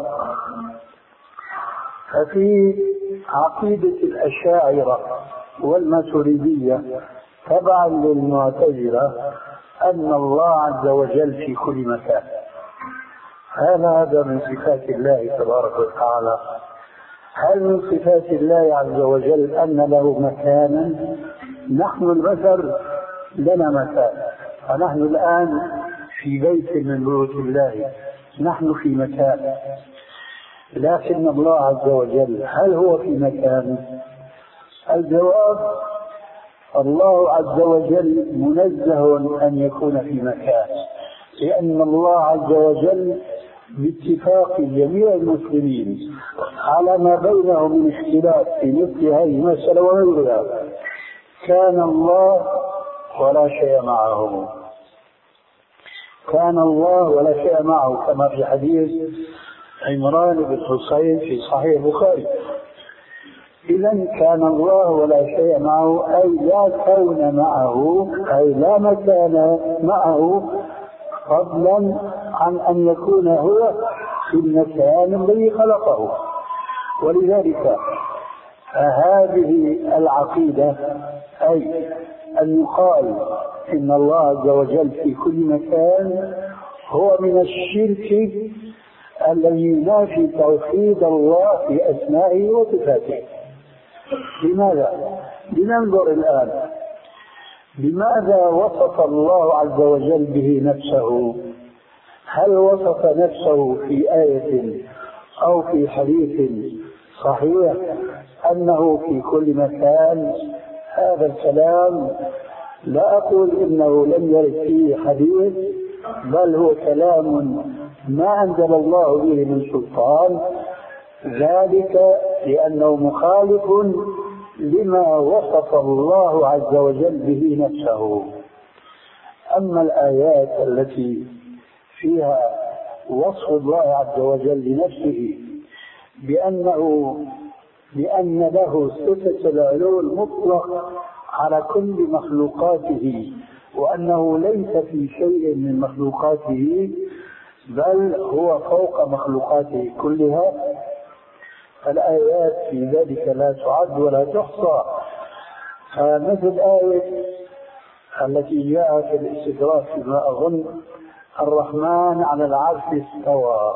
ففي عقيدة الأشاعرة والماتريدية تبعا للمعتزلة أن الله عز وجل في كل مكان. هذا من صفات الله تبارك وتعالى. هل من صفات الله عز وجل أن له مكانا؟ نحن البشر لنا مكان، ونحن الآن في بيت من بيوت الله، نحن في مكان، لكن الله عز وجل هل هو في مكان؟ الجواب: الله عز وجل منزه أن يكون في مكان، لأن الله عز وجل باتفاق جميع المسلمين على ما بينهم من اختلاف في مثل هذه المسألة وغيرها كان الله ولا شيء معه، كان الله ولا شيء معه، كما في حديث عمران بن حسين في صحيح البخاري. إذن كان الله ولا شيء معه، أي لا كون معه، أي لا مكان معه، فضلا عن أن يكون هو في المكان الذي خلقه. ولذلك هذه العقيدة، أي أن يقال إن الله عز وجل في كل مكان، هو من الشرك الذي ينافي توحيد الله في أسمائه وصفاته. لماذا؟ لننظر الآن بماذا وصف الله عز وجل به نفسه. هل وصف نفسه في آية أو في حديث صحيح أنه في كل مكان؟ هذا الكلام لا أقول إنه لم يرد فيه حديث، بل هو كلام ما أنزل الله به من سلطان، ذلك لأنه مخالف لما وصف الله عز وجل به نفسه. أما الآيات التي فيها وصف الله عز وجل لنفسه بأن له صفة العلو المطلق على كل مخلوقاته، وأنه ليس في شيء من مخلوقاته بل هو فوق مخلوقاته كلها، الآيات في ذلك لا تعد ولا تحصى. فمثل آية التي جاءت في الاستدراك فيما أظن: الرحمن على العرش استوى،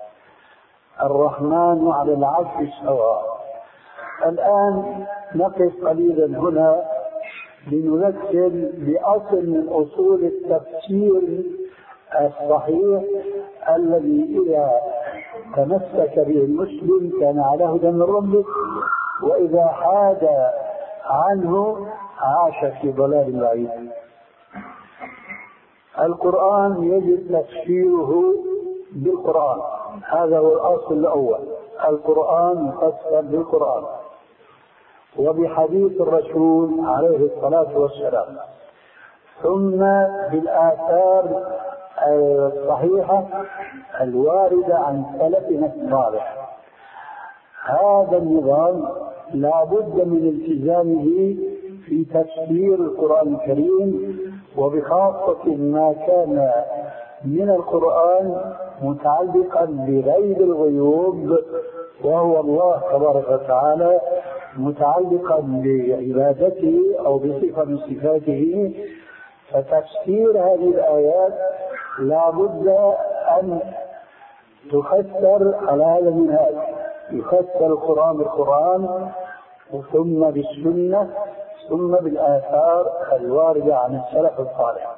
الرحمن على العرش استوى. الآن نقف قليلا هنا لنذكر بأصل من أصول التفسير الصحيح الذي إذا تمسك به المسلم كان على هدى من ربه، وإذا حاد عنه عاش في ضلال بعيد. القرآن يجب تفسيره بالقرآن، هذا هو الأصل الأول. القرآن يفسر بالقرآن وبحديث الرسول عليه الصلاة والسلام، ثم بالآثار الصحيحة الواردة عن سلفنا الصالح. هذا النظام لا بد من التزامه في تفسير القرآن الكريم، وبخاصة ما كان من القرآن متعلقا بغيب الغيوب وهو الله تبارك وتعالى، متعلقا بعبادته أو بصفة من صفاته. فتفسير هذه الآيات لا بد أن تفسر على هذا المنهج، يفسر القرآن بالقرآن ثم بالسنة ثم بالآثار الواردة عن السلف الصالح.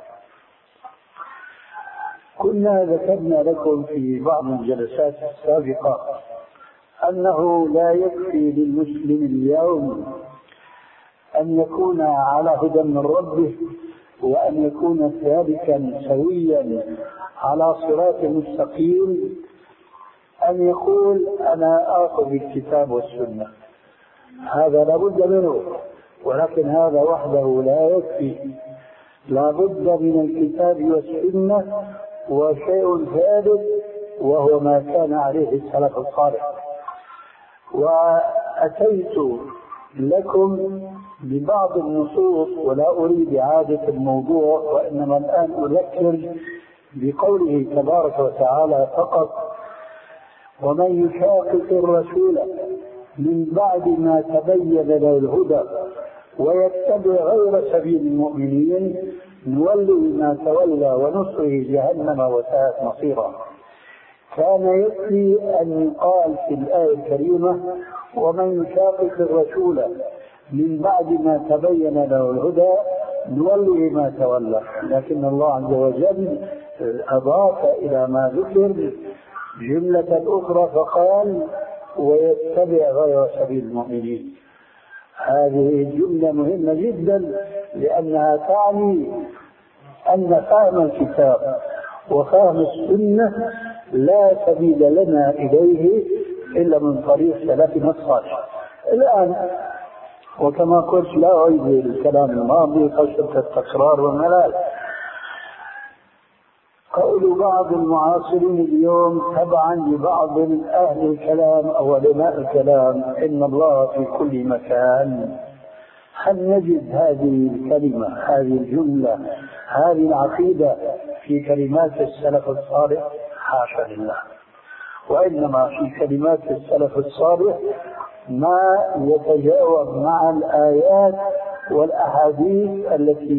كنا ذكرنا لكم في بعض الجلسات السابقة أنه لا يكفي للمسلم اليوم أن يكون على هدى من ربه وأن يكون ثابتا سويا على صراط مستقيم أن يقول أنا آخذ الكتاب والسنة، هذا لا بد منه، ولكن هذا وحده لا يكفي. لا بد من الكتاب والسنة وشيء ثابت وهو ما كان عليه السلف الصالح. وأتيت لكم ببعض النصوص ولا أريد إعادة الموضوع، وإنما الآن أذكر بقوله تبارك وتعالى فقط: ومن يشاقق الرسول من بعد ما تبين له الهدى ويتبع غير سبيل المؤمنين نوله ما تولى ونصره جهنم وساءت مصيرا. كان يكفي أن يقال في الآية الكريمة: ومن يشاقق الرسول من بعد ما تبين له الهدى نوله ما تولى، لكن الله عز وجل أضاف إلى ما ذكر جملة أخرى فقال: ويتبع غير سبيل المؤمنين. هذه الجملة مهمة جدا، لأنها تعني أن فهم الكتاب وفهم السنة لا سبيل لنا إليه إلا من طريق سلفنا الصالح. الآن وكما قلت لا أعيد الكلام الماضي خشية التكرار والملل، قول بعض المعاصرين اليوم تبعا لبعض أهل الكلام أو علماء الكلام إن الله في كل مكان، هل نجد هذه الكلمة، هذه الجملة، هذه العقيدة في كلمات السلف الصالح؟ حاشا لله. وإنما في كلمات السلف الصالح ما يتجاوب مع الآيات والأحاديث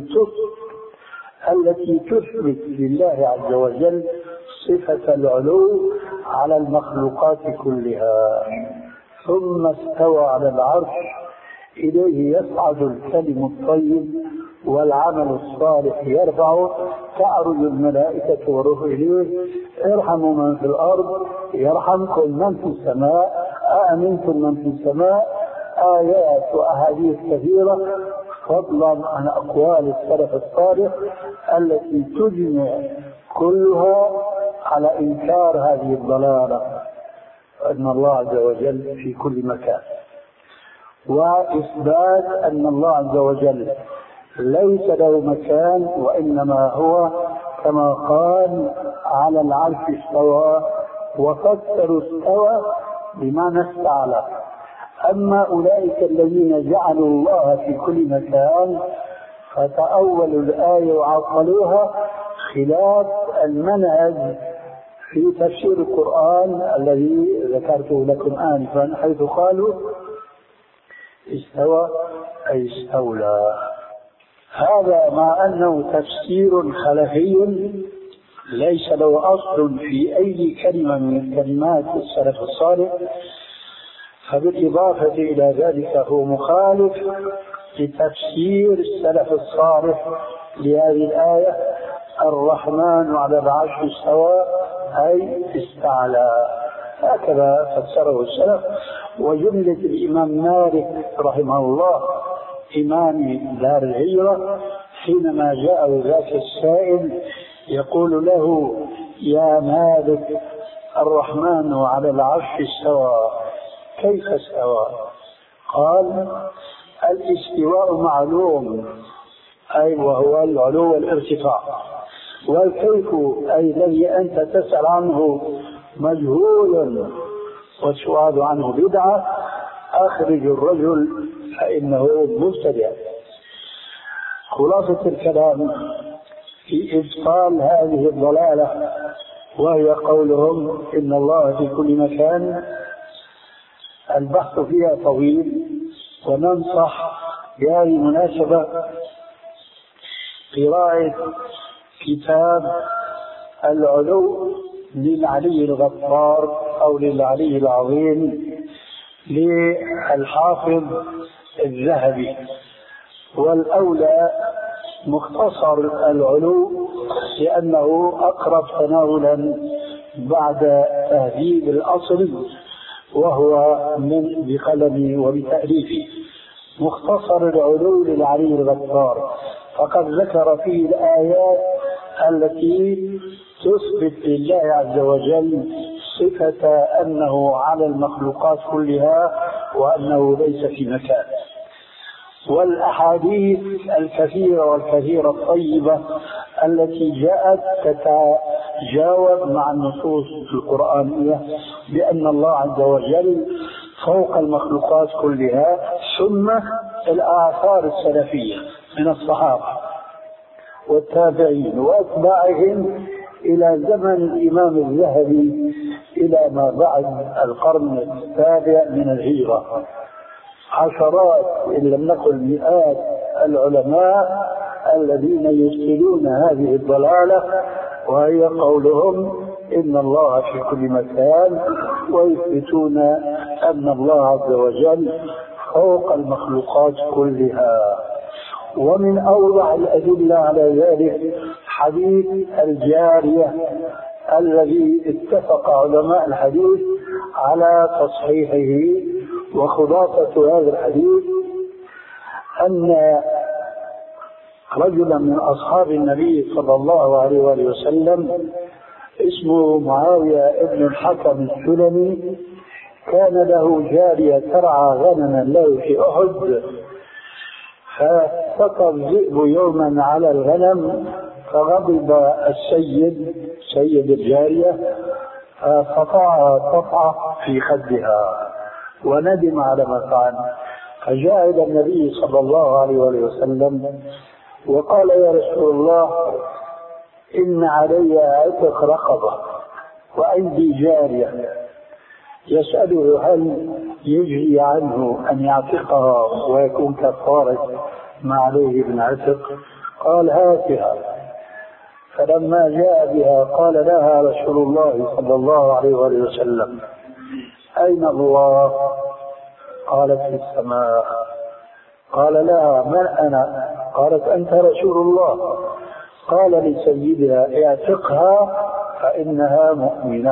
التي تثبت لله عز وجل صفة العلو على المخلوقات كلها. ثم استوى على العرش، إليه يصعد الكلم الطيب والعمل الصالح يرفعه، تعرج الملائكة والروح إليه: ارحموا من في الأرض يرحمكم من في السماء، أأمنتم من في السماء. آيات وأحاديث كثيرة فضلا عن أقوال السلف الصالح التي تجمع كلها على إنكار هذه الضلالة، أن الله عز وجل في كل مكان، وإثبات أن الله عز وجل ليس له مكان، وإنما هو كما قال على العرش استوى، وفسروا استوى بمعنى استعلى. أما أولئك الذين جعلوا الله في كل مكان فتأولوا الآية وعطلوها، خلاف المنهج في تفسير القرآن الذي ذكرته لكم آنفا، حيث قالوا استوى أي استولى. هذا مع أنه تفسير خلفي ليس له أصل في أي كلمة من كلمات السلف الصالح، فبالإضافة إلى ذلك هو مخالف لتفسير السلف الصالح لهذه الآية: الرحمن على العرش استوى أي استعلى. هكذا فسره السلف. وجملة الإمام مالك رحمه الله إمام دار الهجرة حينما جاءه ذاك السائل يقول له يا مالك الرحمن على العرش استوى، كيف استوى؟ قال الاستواء معلوم، أي وهو العلو والارتفاع، والكيف أي الذي أنت تسأل عنه مجهول والسؤال عنه بدعة، أخرج الرجل فإنه مبتدع. خلاصة الكلام في إبطال هذه الضلالة، وهي قولهم إن الله في كل مكان، البحث فيها طويل، وننصح بهذه المناسبة قراءة كتاب العلو للعلي الغفار أو للعلي العظيم للحافظ الذهبي، والأولى مختصر العلو لأنه أقرب تناولا بعد تهذيب الأصل، وهو من بقلمي وبتأليفي. مختصر العلو للعلي الغفار فقد ذكر فيه الآيات التي تثبت لله عز وجل صفة أنه على المخلوقات كلها وأنه ليس في مكان، والأحاديث الكثيرة والكثيرة الطيبة التي جاءت تتجاوب مع النصوص القرآنية بأن الله عز وجل فوق المخلوقات كلها، ثم الآثار السلفية من الصحابة والتابعين وأتباعهم إلى زمن الإمام الذهبي إلى ما بعد القرن السابع من الهجرة. عشرات إن لم نقل مئات العلماء الذين يبطلون هذه الضلالة، وهي قولهم إن الله في كل مكان، ويثبتون أن الله عز وجل فوق المخلوقات كلها. ومن أوضح الأدلة على ذلك حديث الجارية الذي اتفق علماء الحديث على تصحيحه. وخلاصة هذا الحديث أن رجلا من أصحاب النبي صلى الله عليه وآله وسلم اسمه معاوية ابن الحكم السلمي كان له جارية ترعى غنما له في أحد، فسقط الذئب يوما على الغنم، فغضب سيد الجارية فقطعها قطعة في خدها وندم على ما فعل، فجاء إلى النبي صلى الله عليه وسلم وقال يا رسول الله إن علي عتق رقبة وعندي جارية، يسأله هل يجري عنه أن يعتقها ويكون كفارة ما عليه من عتق؟ قال هاتها. فلما جاء بها قال لها رسول الله صلى الله عليه وسلم أين الله؟ قالت في السماء. قال لها من أنا؟ قالت أنت رسول الله. قال لسيدها اعتقها فإنها مؤمنة.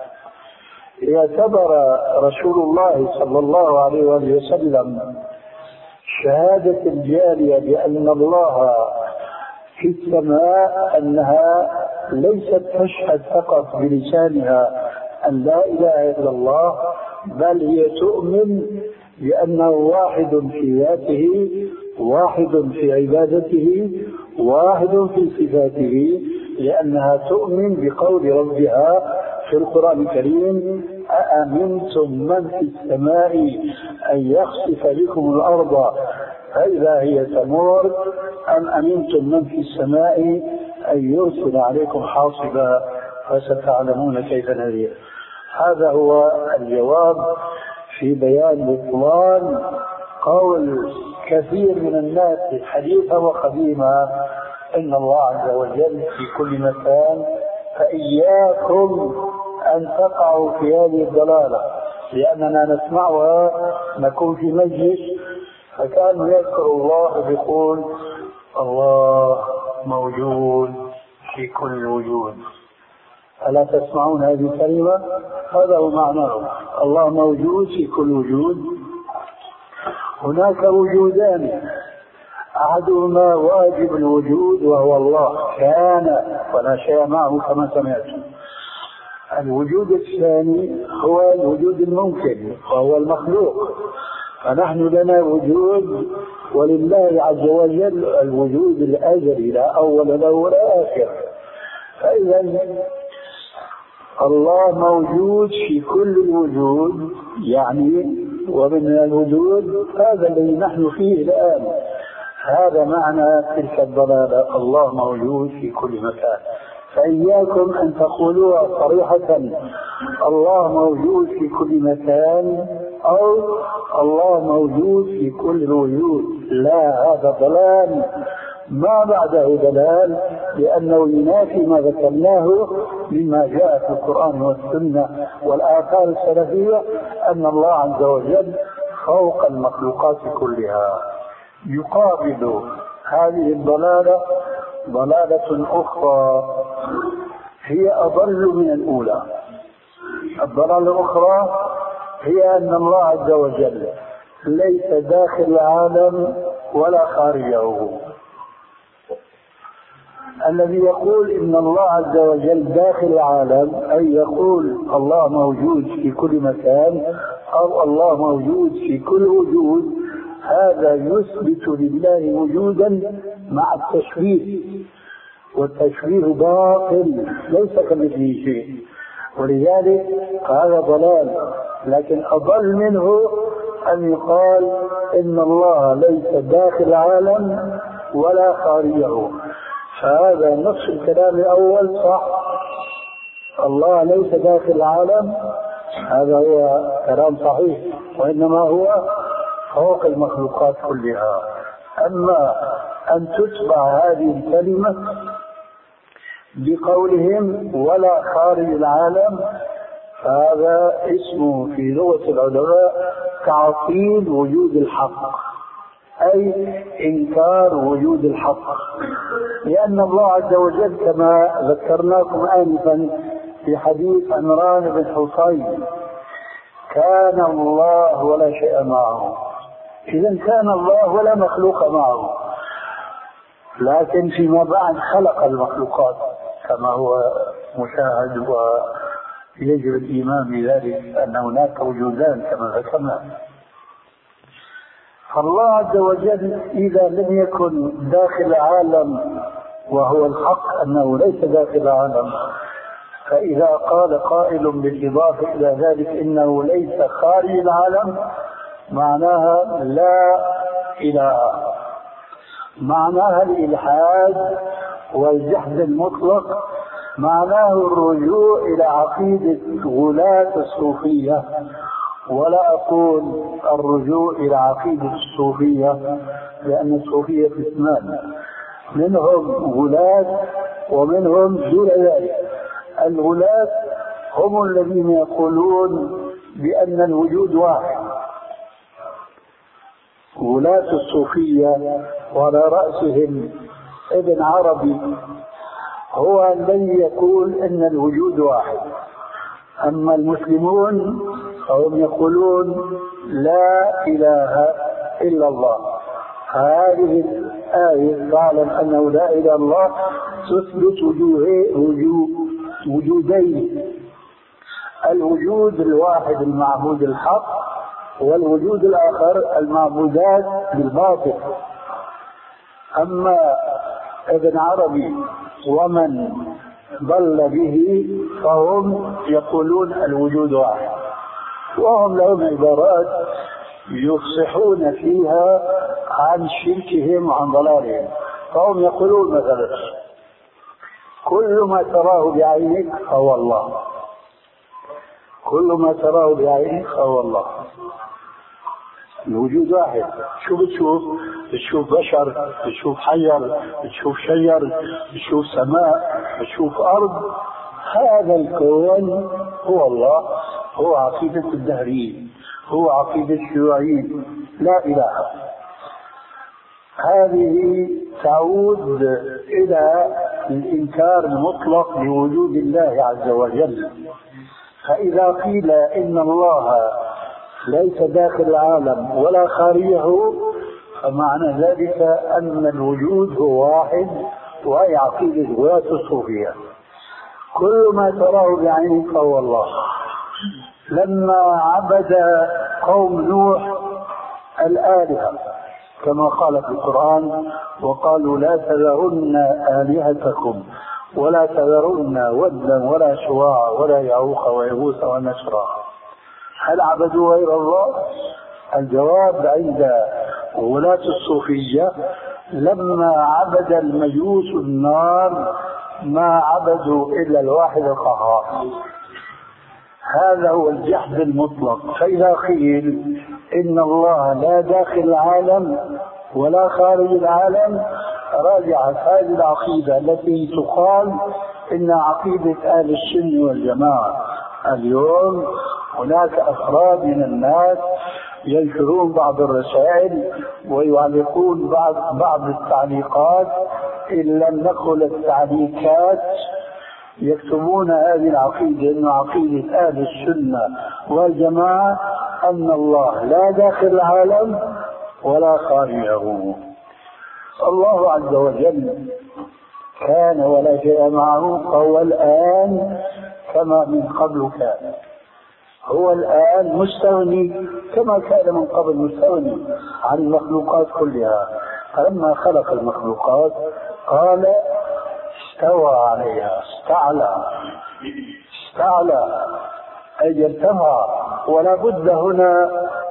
اعتبر رسول الله صلى الله عليه وسلم شهادة الجارية بأن الله في السماء أنها ليست تشهد فقط بلسانها أن لا إله إلا الله، بل هي تؤمن بأنه واحد في ذاته، واحد في عبادته، واحد في صفاته، لأنها تؤمن بقول ربها في القرآن الكريم أأمنتم من في السماء أن يخسف بكم الأرض فإذا هي تمور أم أمنتم من في السماء أن يرسل عليكم حاصبا فستعلمون كيف نذير. هذا هو الجواب في بيان بطلان قول كثير من الناس حديثا وقديما إن الله عز وجل في كل مكان، فإياكم أن تقعوا في هذه الضلالة، لأننا نسمعها نكون في مجلس فكان يذكر الله بيقول الله موجود في كل وجود. ألا تسمعون هذه الكلمة؟ هذا هو معناه، الله موجود في كل وجود. هناك وجودان، أحدهما واجب الوجود وهو الله كان ولا شيء معه كما سمعتم. الوجود الثاني هو الوجود الممكن وهو المخلوق، فنحن لنا وجود ولله عز وجل الوجود الأزلي لا أول له ولا آخر. فإذا الله موجود في كل الوجود، يعني ومن الوجود هذا الذي نحن فيه الآن. هذا معنى تلك الضلالة، الله موجود في كل مكان. فإياكم أن تقولوا صريحة الله موجود في كل مكان أو الله موجود في كل الوجود، لا، هذا ضلال ما بعده دلال، لأنه ينافي ما ذكرناه مما جاء في القرآن والسنة والآثار السلفية أن الله عز وجل فوق المخلوقات كلها. يقابل هذه الضلالة ضلالة أخرى هي أضل من الأولى. الضلالة الأخرى هي أن الله عز وجل ليس داخل العالم ولا خارجه. الذي يقول إن الله عز وجل داخل العالم أي يقول الله موجود في كل مكان أو الله موجود في كل وجود، هذا يثبت لله وجودا مع التشبيه، والتشبيه باطل ليس كمثله شيء، ولذلك هذا ضلال. لكن أضل منه أن يقال إن الله ليس داخل العالم ولا خارجه، فهذا نفس الكلام الأول صح، الله ليس داخل العالم، هذا هو كلام صحيح، وإنما هو فوق المخلوقات كلها. أما أن تتبع هذه الكلمة بقولهم ولا خارج العالم، فهذا اسمه في لغة العلماء تعطيل وجود الحق، أي إنكار وجود الحق، لأن الله عز وجل كما ذكرناكم آنفا في حديث عمران بن حصين كان الله ولا شيء معه. إذن كان الله ولا مخلوق معه، لكن فيما بعد خلق المخلوقات كما هو مشاهد، ويجب الإيمان بذلك أن هناك وجودان كما ذكرنا. فالله عز وجل إذا لم يكن داخل العالم، وهو الحق أنه ليس داخل العالم، فإذا قال قائل بالإضافة إلى ذلك إنه ليس خارج العالم معناها لا إله، معناها الإلحاد والجحد المطلق، معناه الرجوع إلى عقيدة غلاة الصوفية، ولا أقول الرجوع إلى عقيدة الصوفية، لأن الصوفية قسمان، منهم غلاة ومنهم دون ذلك. الغلاة هم الذين يقولون بأن الوجود واحد، غلاة الصوفية، وعلى رأسهم ابن عربي هو الذي يقول أن الوجود واحد. أما المسلمون فهم يقولون لا إله إلا الله. هذه الآية تعلم أنه لا إله إلا الله تثبت وجودين: الوجود الواحد المعبود الحق، والوجود الآخر المعبودات بالباطل. أما ابن عربي ومن ضل به فهم يقولون الوجود واحد، وهم لهم عبارات يفصحون فيها عن شركهم وعن ضلالهم. فهم يقولون مثلا كل ما تراه بعينك هو الله، كل ما تراه بعينك هو الله. الوجود واحد. شو بتشوف؟ بتشوف بشر، بتشوف حجر، بتشوف شجر، بتشوف سماء، بتشوف أرض. هذا الكون هو الله، هو عقيدة الدهريين، هو عقيدة الشيوعيين، لا إله. هذه تعود إلى الإنكار المطلق لوجود الله عز وجل. فإذا قيل إن الله ليس داخل العالم ولا خارجه، فمعنى ذلك أن الوجود هو واحد وهي عقيدة غلاة الصوفية. كل ما تراه بعينك فهو الله. لما عبد قوم نوح الآلهة كما قال في القرآن وقالوا لا تذرن آلهتكم ولا تذرن ودا ولا سواع ولا يعوق ويغوث ونسرا، هل عبدوا غير الله؟ الجواب عند غلاة الصوفية لما عبد المجوس النار ما عبدوا إلا الواحد القهار. هذا هو الجحد المطلق. فإذا قيل إن الله لا داخل العالم ولا خارج العالم، راجعت هذه العقيدة التي تقال إن عقيدة أهل السنة والجماعة. اليوم هناك أفراد من الناس ينشرون بعض الرسائل ويعلقون بعض التعليقات، إن لم نقل التعليقات، يكتبون هذه العقيدة إنه عقيدة أهل السنة والجماعة أن الله لا داخل العالم ولا خارجه. الله عز وجل كان ولا شيء معه، فهو الآن كما من قبل كان. هو الآن مستغني كما كان من قبل مستغني عن المخلوقات كلها. فلما خلق المخلوقات قال استوى عليها، استعلى أي ارتفع. ولا بد هنا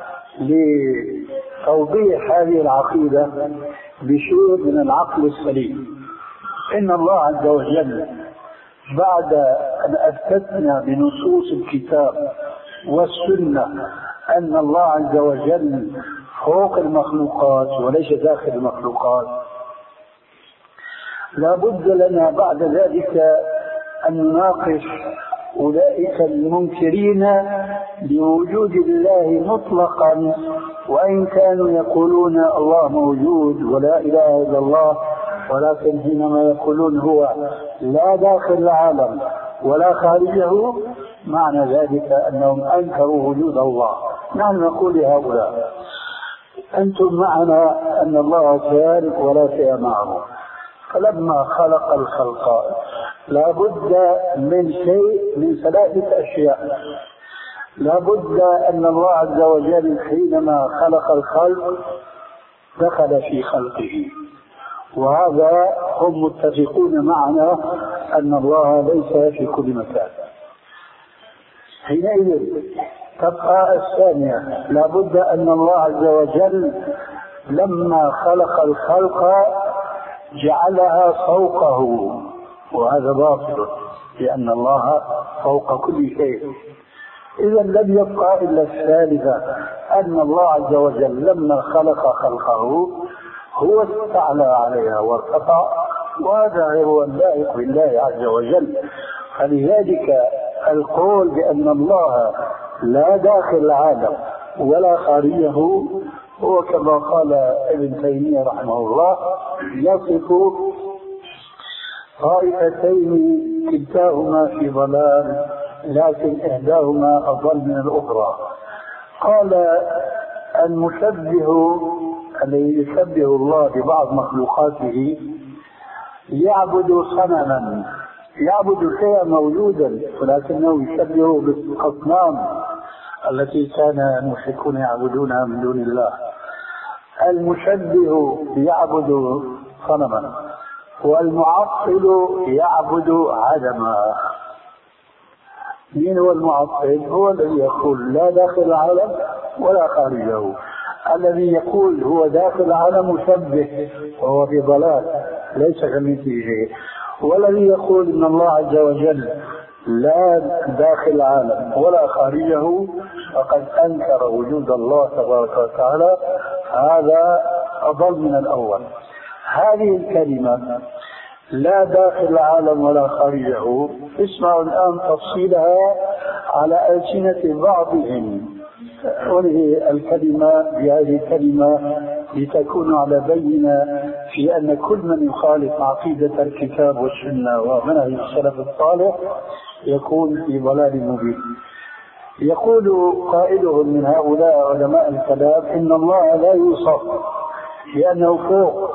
لتوضيح هذه العقيدة بشيء من العقل السليم. إن الله عز وجل بعد أن أثبتنا بنصوص الكتاب والسنة أن الله عز وجل فوق المخلوقات وليس داخل المخلوقات، لا بد لنا بعد ذلك أن نناقش أولئك المنكرين لوجود الله مطلقا، وإن كانوا يقولون الله موجود ولا إله إلا الله، ولكن حينما يقولون هو لا داخل العالم ولا خارجه، معنى ذلك أنهم أنكروا وجود الله. نحن نقول لهؤلاء أنتم معنا أن الله كان ولا شيء معه، فلما خلق الخلق لا بد من شيء من ثلاثة أشياء. لا بد أن الله عز وجل حينما خلق الخلق دخل في خلقه، وهذا هم متفقون معنا أن الله ليس في كل مكان. حينئذ تبقى الثانية، لا بد أن الله عز وجل لما خلق الخلق جعلها فوقه، وهذا باطل لأن الله فوق كل شيء. إذا لم يبقى إلا الثالثة، أن الله عز وجل لما خلق خلقه هو استعلى عليها وارتفع، وهذا هو اللائق بالله عز وجل. فلذلك القول بأن الله لا داخل العالم ولا خارجه هو كما قال ابن تيمية رحمه الله يصف طائفتين كلتاهما في ضلال لكن إحداهما أضل من الأخرى. قال المشبه الذي يشبه الله ببعض مخلوقاته يعبد صنما، يعبد شيئا موجودا ولكنه يشبهه بالأصنام التي كان المشركون يعبدونها من دون الله. المشبه يعبد صنما، والمعطل يعبد عدما. من هو المعطل؟ هو الذي يقول لا داخل العالم ولا خارجه. الذي يقول هو داخل العالم مشبه وهو في ضلال ليس كمثله شيء. والذي يقول ان الله عز وجل لا داخل العالم ولا خارجه فقد انكر وجود الله تبارك وتعالى، هذا اضل من الاول. هذه الكلمه لا داخل العالم ولا خارجه اسمعوا الان تفصيلها على ألسنة بعضهم. وهذه الكلمة بهذه الكلمة لتكون على بينة في أن كل من يخالف عقيدة الكتاب والسنة ومنهج السلف الصالح يكون في ضلال مبين. يقول قائلهم من هؤلاء علماء الكلام إن الله لا يوصف لأنه فوق،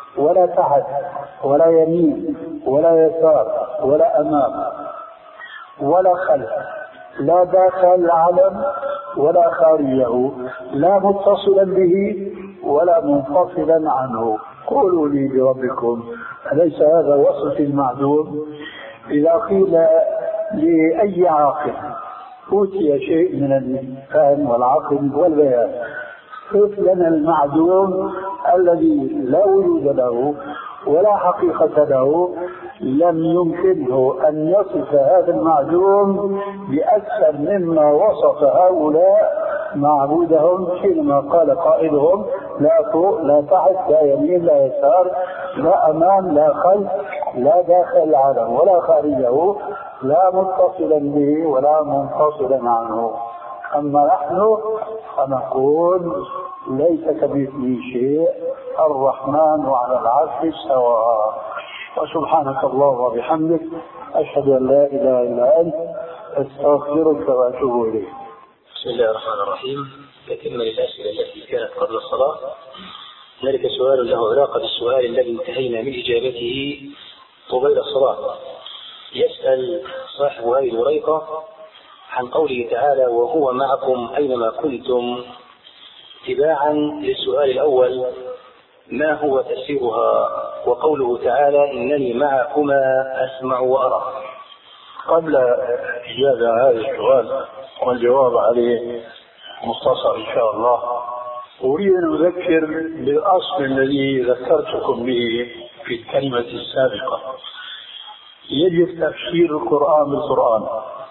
ولا تحت ولا يمين ولا يسار ولا أمام ولا خلف، لا داخل العلم ولا خارجه، لا متصلا به ولا منفصلا عنه. قولوا لي بربكم أليس هذا وصف المعدوم؟ إذا قيل لأي عاقل أوتي شيء من الفهم والعقل والبيان، صف لنا المعدوم الذي لا وجود له ولا حقيقة له، لم يمكنه أن يصف هذا المعدوم بأكثر مما وصف هؤلاء معبودهم حينما قال قائلهم لا فوق لا تحت لا يمين لا يسار لا أمام لا خلف لا داخل العالم ولا خارجه، لا متصلا به ولا منفصلا عنه. أما نحن فنقول ليس كمثله شيء، الرحمن على العرش استوى. وسبحانك اللهم وبحمدك أشهد أن لا إله إلا أنت أستغفرك وأتوب إليك. بسم الله الرحمن الرحيم. تتم الأسئلة التي كانت قبل الصلاة. ذلك سؤال له علاقة بالسؤال الذي انتهينا من إجابته قبيل الصلاة. يسأل صاحب هذه الوريقة عن قوله تعالى وهو معكم أينما كنتم، تباعا للسؤال الأول ما هو تفسيرها وقوله تعالى إنني معكما أسمع وأرى. قبل إجابة هذا السؤال والجواب عليه مختصر إن شاء الله، أريد أن أذكر بالأصل الذي ذكرتكم به في الكلمة السابقة. يجب تفسير القرآن بالقرآن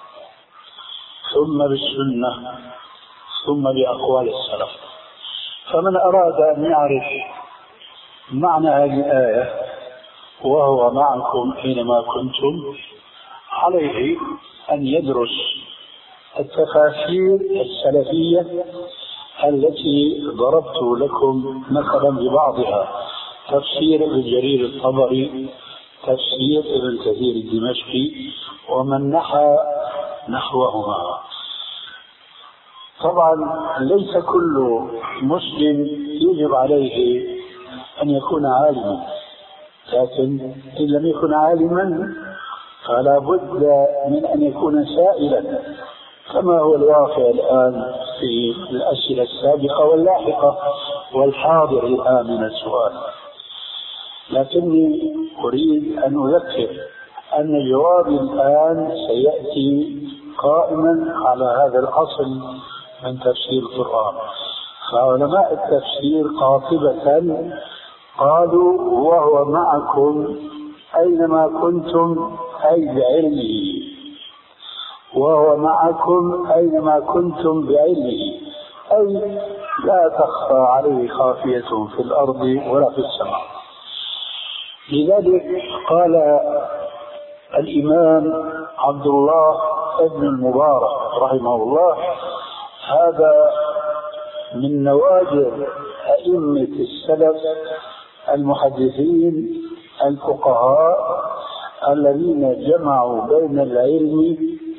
ثم بالسنة ثم بأقوال السلف. فمن أراد أن يعرف معنى هذه الآية وهو معكم حينما كنتم، عليه أن يدرس التفاسير السلفية التي ضربت لكم مثلا ببعضها: تفسير ابن جرير الطبري، تفسير ابن كثير الدمشقي، ومن نحى نحوهما. طبعا ليس كل مسلم يجب عليه أن يكون عالما، لكن إن لم يكن عالما فلا بد من أن يكون سائلا، كما هو الواقع الآن في الأسئلة السابقة واللاحقة والحاضر الآن من السؤال. لكني أريد أن أذكر أن جوابي الآن سيأتي قائما على هذا الأصل من تفسير القرآن. فعلماء التفسير قاطبة قالوا وهو معكم أينما كنتم أي بعلمه، وهو معكم أينما كنتم بعلمه، أي لا تخفى عليه خافية في الأرض ولا في السماء. لذلك قال الإمام عبد الله ابن المبارك رحمه الله: هذا من نوادر أئمة السلف المحدثين الفقهاء الذين جمعوا بين العلم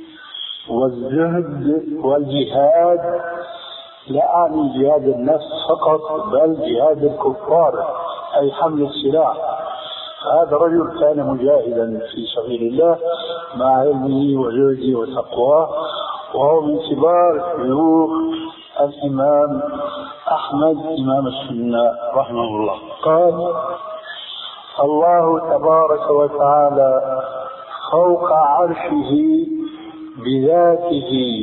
والزهد والجهاد، لا أعني جهاد النفس فقط بل جهاد الكفار أي حمل السلاح. هذا رجل كان مجاهدا في سبيل الله مع علمه وجهده وتقواه، وهو من كبار شيوخ الإمام أحمد إمام السنة رحمه الله. قال: الله تبارك وتعالى فوق عرشه بذاته.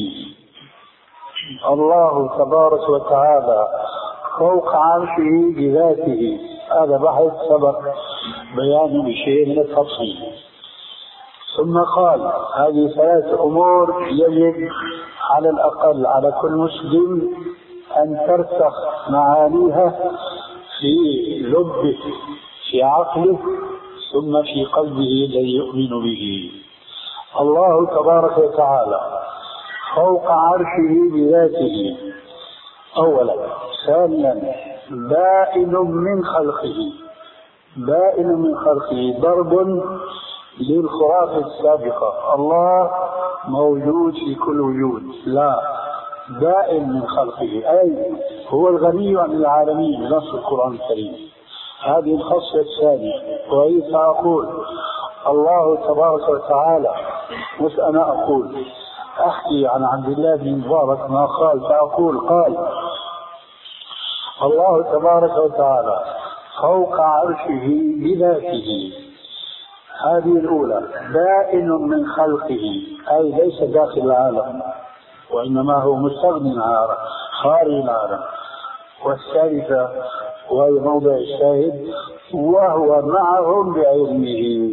الله تبارك وتعالى فوق عرشه بذاته. هذا بحث سبق بيان بشيء من التفصيل. ثم قال: هذه ثلاث أمور يجب على الأقل على كل مسلم أن ترسخ معانيها في لبه في عقله ثم في قلبه الذي يؤمن به. الله تبارك وتعالى فوق عرشه بذاته أولا. ثانيا بائن من خلقه. بائن من خلقه ضرب للخرافة السابقة: الله موجود في كل وجود. لا، بائن من خلقه أي هو الغني عن العالمين بنص القرآن الكريم. هذه الخصلة الثانية. وهي فأقول الله تبارك وتعالى، مش أنا أقول، أحكي عن عبد الله بن مبارك ما قال، فأقول قال الله تبارك وتعالى فوق عرشه بذاته. هذه الأولى بائن من خلقه، أي ليس داخل العالم وإنما هو مستغني عن خارج العالم. والثالثة وهي موضع الشاهد وهو معهم بعلمه،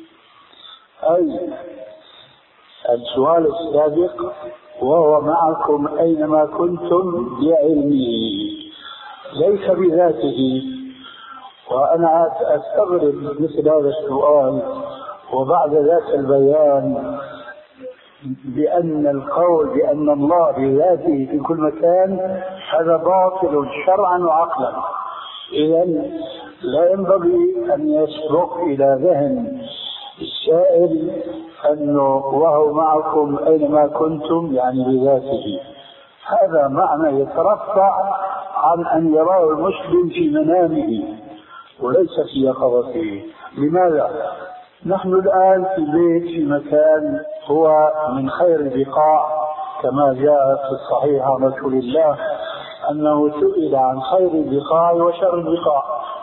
أي السؤال السابق وهو معكم أينما كنتم بعلمه ليس بذاته. وأنا أستغرب مثل هذا السؤال وبعد ذاك البيان بأن القول بأن الله بذاته في كل مكان هذا باطل شرعا وعقلا. إذن لا ينبغي أن يسبق إلى ذهن السائل أنه وهو معكم أينما كنتم يعني بذاته. هذا معنى يترفع عن أن يراه المسلم في منامه وليس في يقظته. لماذا؟ نحن الآن في بيت في مكان هو من خير البقاع، كما جاء في الصحيح عن رسول الله أنه سئل عن خير البقاع وشر البقاع،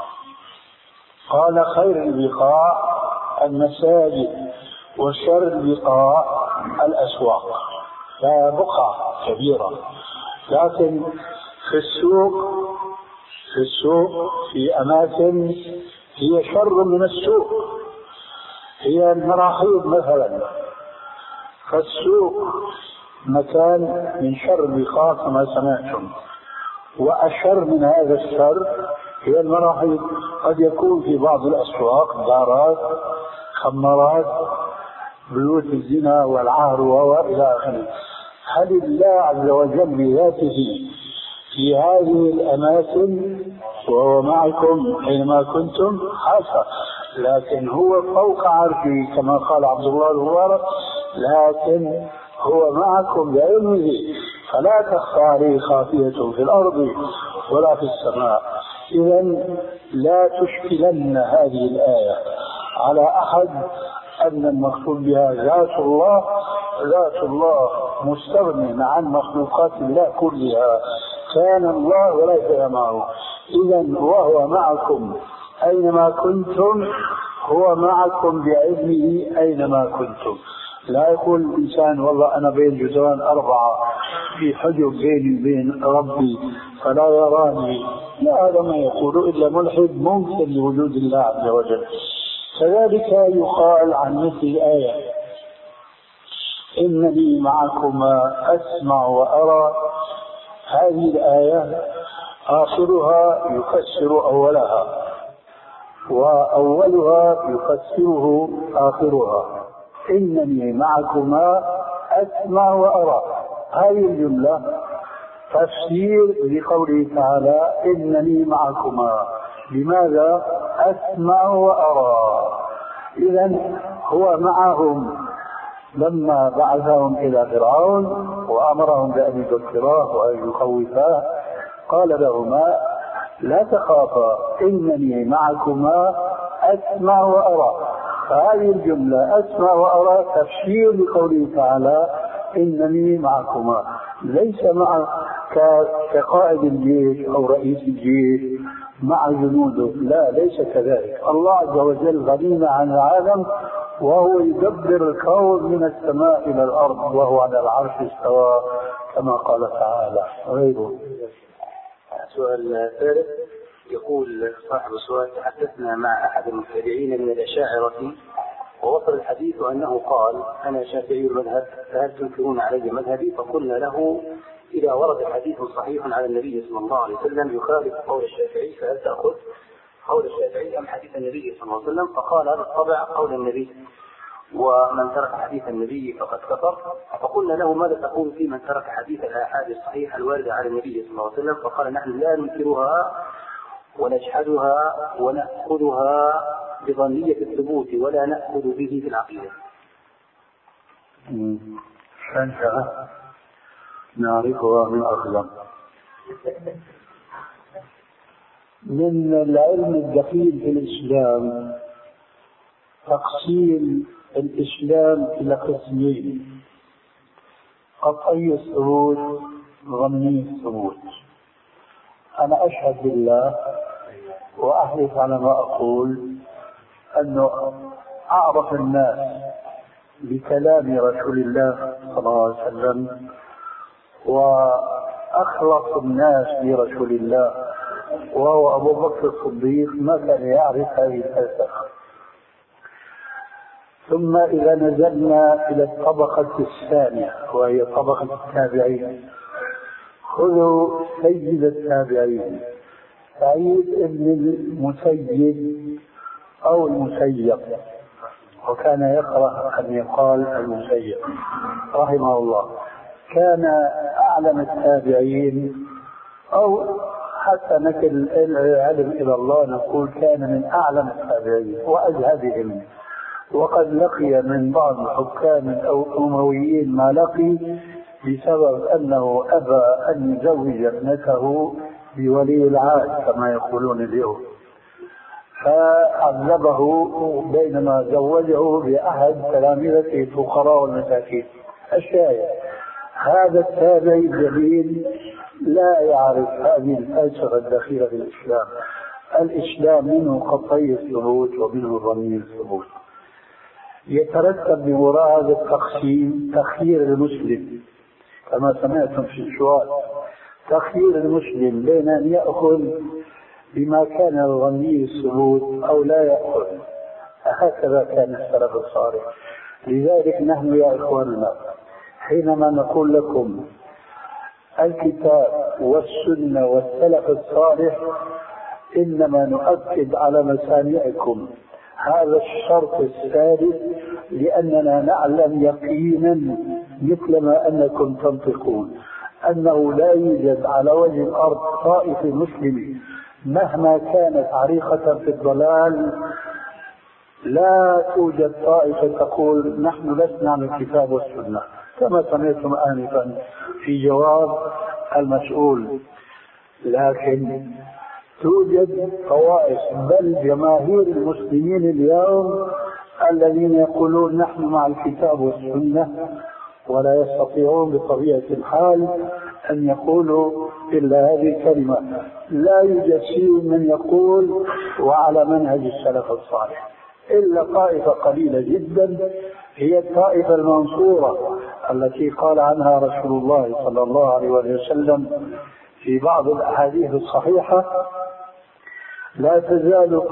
قال خير البقاع المساجد وشر البقاع الأسواق. فبقعة كبيرة، لكن في السوق في أماكن هي شر من السوق، هي المراحيض مثلا. فالسوق مكان من شر البقاع كما سمعتم، وأشر من هذا الشر هي المراحيض. قد يكون في بعض الأسواق دارات، خمارات، بيوت الزنا والعهر وإلى آخره. هل الله عز وجل بذاته في هذه الأماكن وهو معكم حينما كنتم؟ حاشا، لكن هو فوق عرشه كما قال عبد الله المبارك، لكن هو معكم بعلمه فلا تخفى عليه خافية في الأرض ولا في السماء. إذن لا تشكلن هذه الآية على أحد أن المقصود بها ذات الله. ذات الله مستغنٍ عن مخلوقات الله كلها، كان الله وليس معه. إذن وهو معكم أينما كنتم، هو معكم بعلمه أينما كنتم. لا يقول الإنسان والله أنا بين جدران 4 في حجب بيني وبين ربي فلا يراني. لا، هذا ما يقول إلا ملحد منكر لوجود الله عز وجل. كذلك يقال عن مثل الآية إنني معكما أسمع وأرى. هذه الآية آخرها يفسر أولها وأولها يفسره آخرها. إنني معكما أسمع وأرى، هذه الجملة تفسير لقوله تعالى إنني معكما. لماذا أسمع وأرى؟ إذن هو معهم لما بعثهم إلى فرعون وأمرهم بأن يذكراه وأن يخوفاه، قال لهما لا تخافا إنني معكما أسمع وأرى. فهذه الجملة أسمع وأرى تفسير لقوله تعالى إنني معكما، ليس مع كقائد الجيش أو رئيس الجيش مع جنوده، لا، ليس كذلك. الله عز وجل غني عن العالم وهو يدبر الكون من السماء إلى الأرض وهو على العرش استوى كما قال تعالى. غيره. سؤال ثالث، يقول صاحب السؤال تحدثنا مع أحد المبتدعين من الأشاعرة ووصل الحديث أنه قال أنا شافعي المذهب فهل تنكرون علي مذهبي؟ فقلنا له إذا ورد حديث صحيح على النبي صلى الله عليه وسلم يخالف قول الشافعي فهل تأخذ قول الشافعي أم حديث النبي صلى الله عليه وسلم؟ فقال هذا الطبع قول النبي، ومن ترك حديث النبي فقد كفر. فقلنا له ماذا تقول في من ترك حديث الآحاد الصحيح الواردة على النبي صلى الله عليه وسلم؟ فقال نحن لا ننكرها ونجحدها ونأخذها بظنية الثبوت ولا نأخذ به في العقيدة. شنشة نعرفها من أخلاق. من العلم الدخيل في الإسلام تقسيم الإسلام إلى قسمين: قطعي الثبوت وظني الثبوت. أنا أشهد بالله وأحلف على ما أقول أنه أعرف الناس بكلام رسول الله صلى الله عليه وسلم وأخلص الناس برسول الله وهو أبو بكر الصديق ما كان يعرف هذه الفلسفة. ثم إذا نزلنا إلى الطبقة الثانية وهي طبقة التابعين، خذوا سيد التابعين سعيد بن المسيب أو المسيب، وكان يكره أن يقال المسيب رحمه الله، كان أعلم التابعين، أو حتى نكل العلم إلى الله نقول كان من أعلم التابعين وأزهدهم، وقد لقي من بعض الحكام أو أمويين ما لقي بسبب أنه أبى أن يزوج ابنته بولي العهد كما يقولون اليوم، فعذبه بينما زوجه بأحد تلامذته الفقراء والمساكين. الشاهد هذا التابعي الجليل لا يعرف هذه الفلسفة الدخيلة في الإسلام. الإسلام منه قطعي الثبوت ومنه ظني الثبوت. يترتب بوراء هذا التقسيم تخيير المسلم كما سمعتم في السؤال، تخيير المسلم بين أن يأخذ بما كان الظني الثبوت أو لا يأخذ. هكذا كان السلف الصالح. لذلك نحن يا إخواننا حينما نقول لكم الكتاب والسنة والسلف الصالح إنما نؤكد على مسامعكم هذا الشرط الثالث، لأننا نعلم يقينا مثل ما أنكم تنطقون أنه لا يوجد على وجه الأرض طائفة مسلمة مهما كانت عريقة في الضلال، لا توجد طائفة تقول نحن لسنا عن الكتاب والسنة كما سمعتم آنفا في جواب المسؤول. لكن توجد طوائف بل جماهير المسلمين اليوم الذين يقولون نحن مع الكتاب والسنة، ولا يستطيعون بطبيعة الحال أن يقولوا إلا هذه الكلمة. لا يوجد شيء من يقول وعلى منهج السلف الصالح إلا طائفة قليلة جدا، هي الطائفة المنصورة التي قال عنها رسول الله صلى الله عليه وسلم في بعض الأحاديث الصحيحة: لا تزال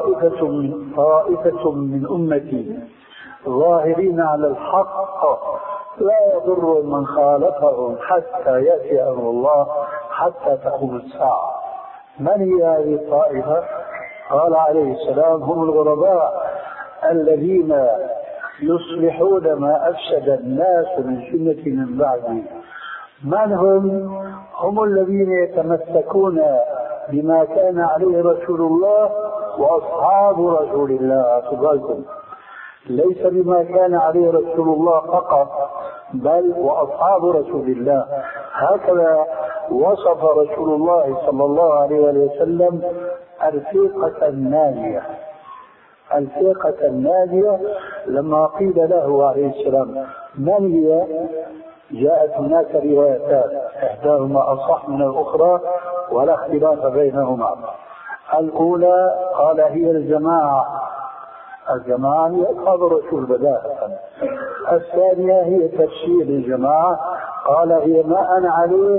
طائفة من أمتي ظاهرين على الحق لا يضر من خالفهم حتى يأتي أمر الله حتى تقوم الساعة. من هي هذه الطائفة؟ قال عليه السلام: هم الغرباء الذين يصلحون ما أفسد الناس من سنة من بعدي. من هم؟ هم الذين يتمسكون بما كان عليه رسول الله وأصحاب رسول الله. أصدقائكم ليس بما كان عليه رسول الله فقط بل وأصحاب رسول الله. هكذا وصف رسول الله صلى الله عليه وسلم الفرقة الناجية. الفرقة الناجية لما قيل له عليه السلام من هي؟ جاءت هناك روايتان إحداهما أصح من الأخرى ولا اختلاف بينهما. الأولى قال هي الجماعة هي أصحاب الرسول بداهة. الثانية هي تفسير الجماعة، قال هي ما أنا عليه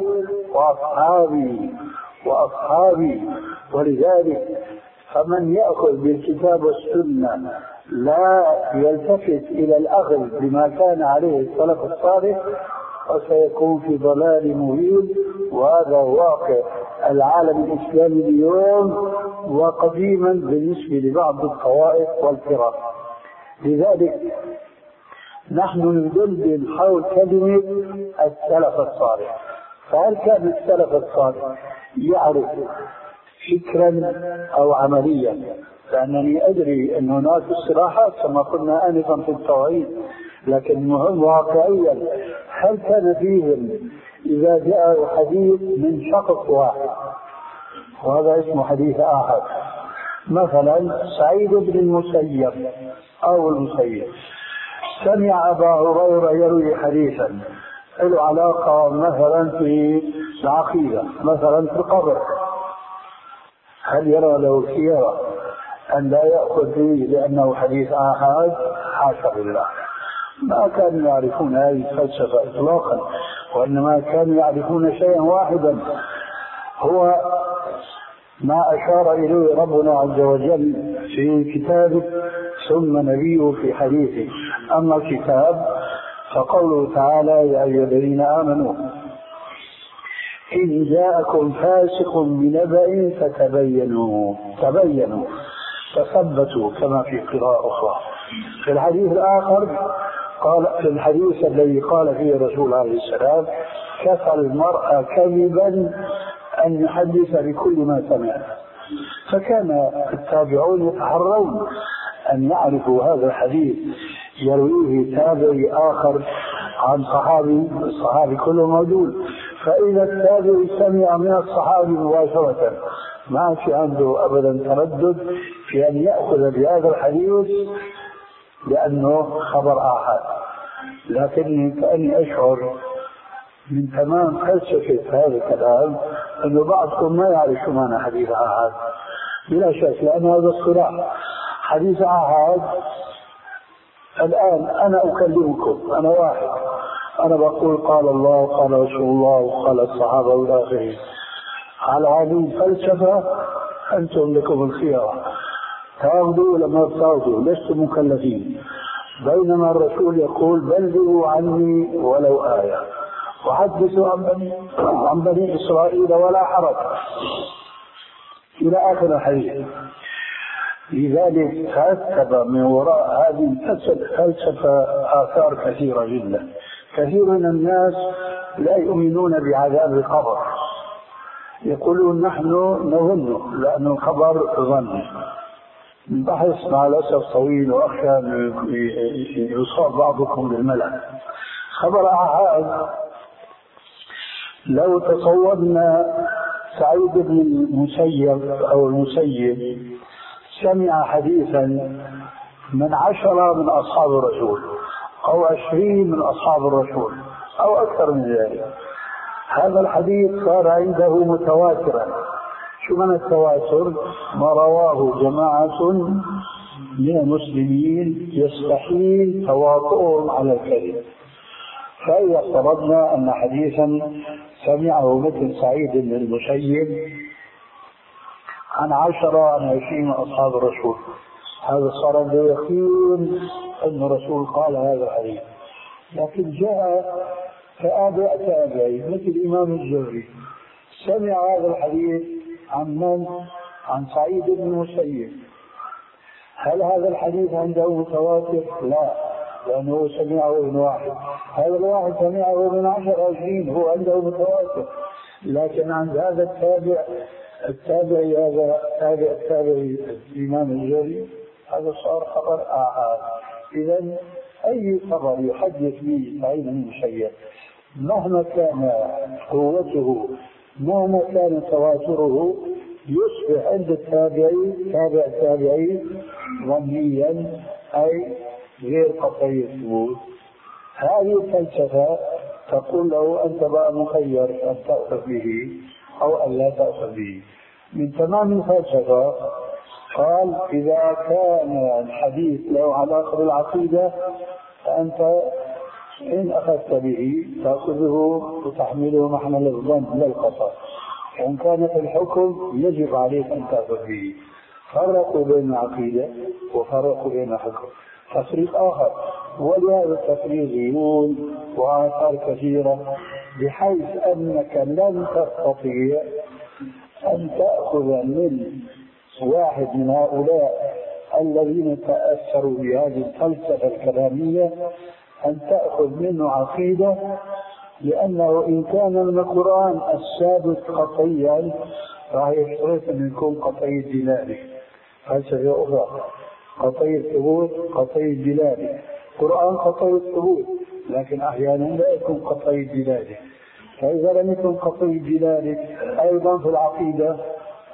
وأصحابي. ولذلك فمن يأخذ بالكتاب والسنة لا يلتفت إلى الأخذ بما كان عليه السلف الصالح وسيكون في ضلال مبين. وهذا واقع العالم الإسلامي اليوم وقديما بالنسبة لبعض الطوائف والفرق. لذلك نحن ندندن حول كلمة السلف الصالح. فهل كان السلف الصالح يعرف فكرا أو عمليا؟ لأنني أدري أن هناك اصطلاحات كما قلنا آنفا في التوحيد، لكن المهم واقعيا هل كان فيهم إذا جاء الحديث من شخص واحد وهذا اسمه حديث آحاد. مثلا سعيد بن المسيب أو المسيب سمع أبا هريرة يروي حديثا له علاقة مثلا في العقيدة، مثلا في القبر، هل يرى له خيرة أن لا يأخذ به لأنه حديث آحاد؟ حاشا لله، ما كانوا يعرفون هذه الفلسفة إطلاقا، وإنما كانوا يعرفون شيئا واحدا هو ما أشار إليه ربنا عز وجل في كتابه ثم نبيه في حديثه. أما الكتاب فقوله تعالى يا أيها الذين آمنوا إن جاءكم فاسق بنبأ فتبينوا تثبتوا كما في قراءة أخرى. في الحديث الآخر قال في الحديث الذي قال فيه الرسول عليه السلام كفى المرء كذبا أن يحدث بكل ما سمع. فكان التابعون يتحرون أن يعرفوا هذا الحديث يرويه تابعي آخر عن صحابي، الصحابي كله موجود، فإذا التابعي سمع من الصحابي مباشرة ما في عنده أبدا تردد في أن يأخذ بهذا الحديث لأنه خبر آحاد. لكني كأني أشعر من تمام فلسفة هذا الكلام أنه بعضكم ما يعرف شو معنى حديث آحاد بلا شك، لأن هذا الصراع حديث آحاد. الآن أنا أكلمكم، أنا واحد، أنا بقول قال الله وقال رسول الله وقال الصحابة والآخرين على هذه الفلسفة، أنتم لكم الخيار، تاخذوا لما تاخذوا، لستم مكلفين. بينما الرسول يقول بلغوا عني ولو آية وحدثوا عن بني إسرائيل ولا حرج إلى آخر الحديث. لذلك ترتب من وراء هذه الفلسفة آثار كثيرة جدا. كثير من الناس لا يؤمنون بعذاب القبر، يقولون نحن نظن لأن الخبر ظن. البحث مع الأسف طويل وأخشى أن يصاب بعضكم بالملل. خبر آحاد لو تصورنا سعيد بن المسيب أو المسيب سمع حديثا من 10 من أصحاب الرسول أو 20 من أصحاب الرسول أو أكثر من ذلك، هذا الحديث صار عنده متواترا. شو معنى التواتر؟ ما رواه جماعة من المسلمين يستحيل تواطؤهم على الكذب. فإذا افترضنا أن حديثا سمعه مثل سعيد بن المسيب عن 10 عن 20 أصحاب الرسول، هذا صار بيقين أن الرسول قال هذا الحديث. لكن جاء تابعي مثل الإمام الزهري سمع هذا الحديث عن من؟ عن سعيد بن المسيب. هل هذا الحديث عنده متواتر؟ لا، لأنه سمعه ابن واحد. هذا الواحد سمعه من 10 20 هو عنده متواتر. لكن عند هذا التابعي هذا التابعي الإمام الزهري هذا صار خبر آحاد. إذن أي خبر يحدث به سعيد بن المسيب مهما كان قوته مهما كان تواتره يصبح عند التابعي ظنيا أي غير قطعي الثبوت. هذه الفلسفة تقول له أنت بقى مخير أن تأخذ به أو أن لا تأخذ به. من تمام الفلسفة قال إذا كان الحديث له علاقة بالعقيدة فأنت إن أخذت به تأخذه وتحمله محمل الظن لا القطع، وإن كان في الحكم يجب عليك أن تأخذ به. فرقوا بين العقيدة وفرقوا بين الحكم تفريق آخر، ولهذا التفريق يقول وآثار كثيرة بحيث أنك لن تستطيع أن تأخذ من واحد من هؤلاء الذين تأثروا بهذه الفلسفة الكلامية أن تأخذ منه عقيدة، لأنه إن كان من القرآن الثابت قطعيا راح يشترط أن يكون قطعي الدلالة. فلسفة أخرى قطعي الثبوت قطعي الدلالة، القرآن قطعي الثبوت لكن أحيانا لا يكون قطعي الدلالة. فإذا لم يكن قطعي الدلالة أيضا في العقيدة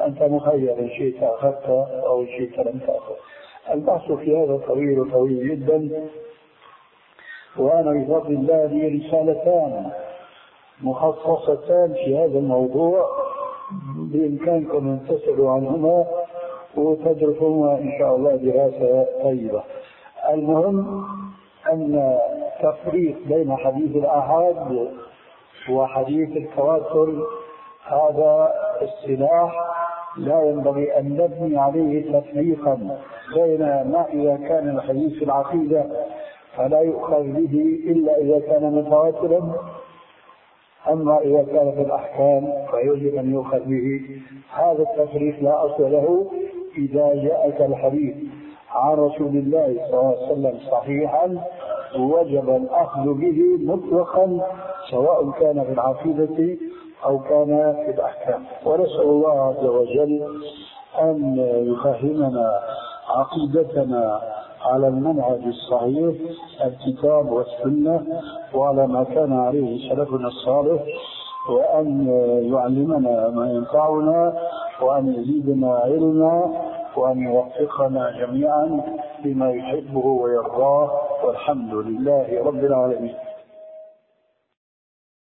أنت مخير إن شئت أخذت أو إن شئت لم تأخذ. البحث في هذا طويل جدا، وأنا بفضل الله لي رسالتان مخصصتان في هذا الموضوع، بإمكانكم أن تسألوا عنهما وتدرسوهما إن شاء الله دراسة طيبة. المهم أن تفريق بين حديث الآحاد وحديث التواتر هذا السلاح لا ينبغي أن نبني عليه تفريقا بين ما إذا كان الحديث في العقيدة فلا يؤخذ به إلا إذا كان متواترا، أما إذا كان في الأحكام فيجب أن يؤخذ به. هذا التفريق لا أصل له. إذا جاءك الحديث عن رسول الله صلى الله عليه وسلم صحيحا وجب الأخذ به مطلقا، سواء كان في العقيدة أو كان في الأحكام. ونسأل الله عز وجل أن يفهمنا عقيدتنا على المنهج الصحيح الكتاب والسنة وعلى ما كان عليه سلفنا الصالح، وأن يعلمنا ما ينفعنا، وأن يزيدنا علما، وأن يوفقنا جميعا بما يحبه ويرضاه، والحمد لله رب العالمين.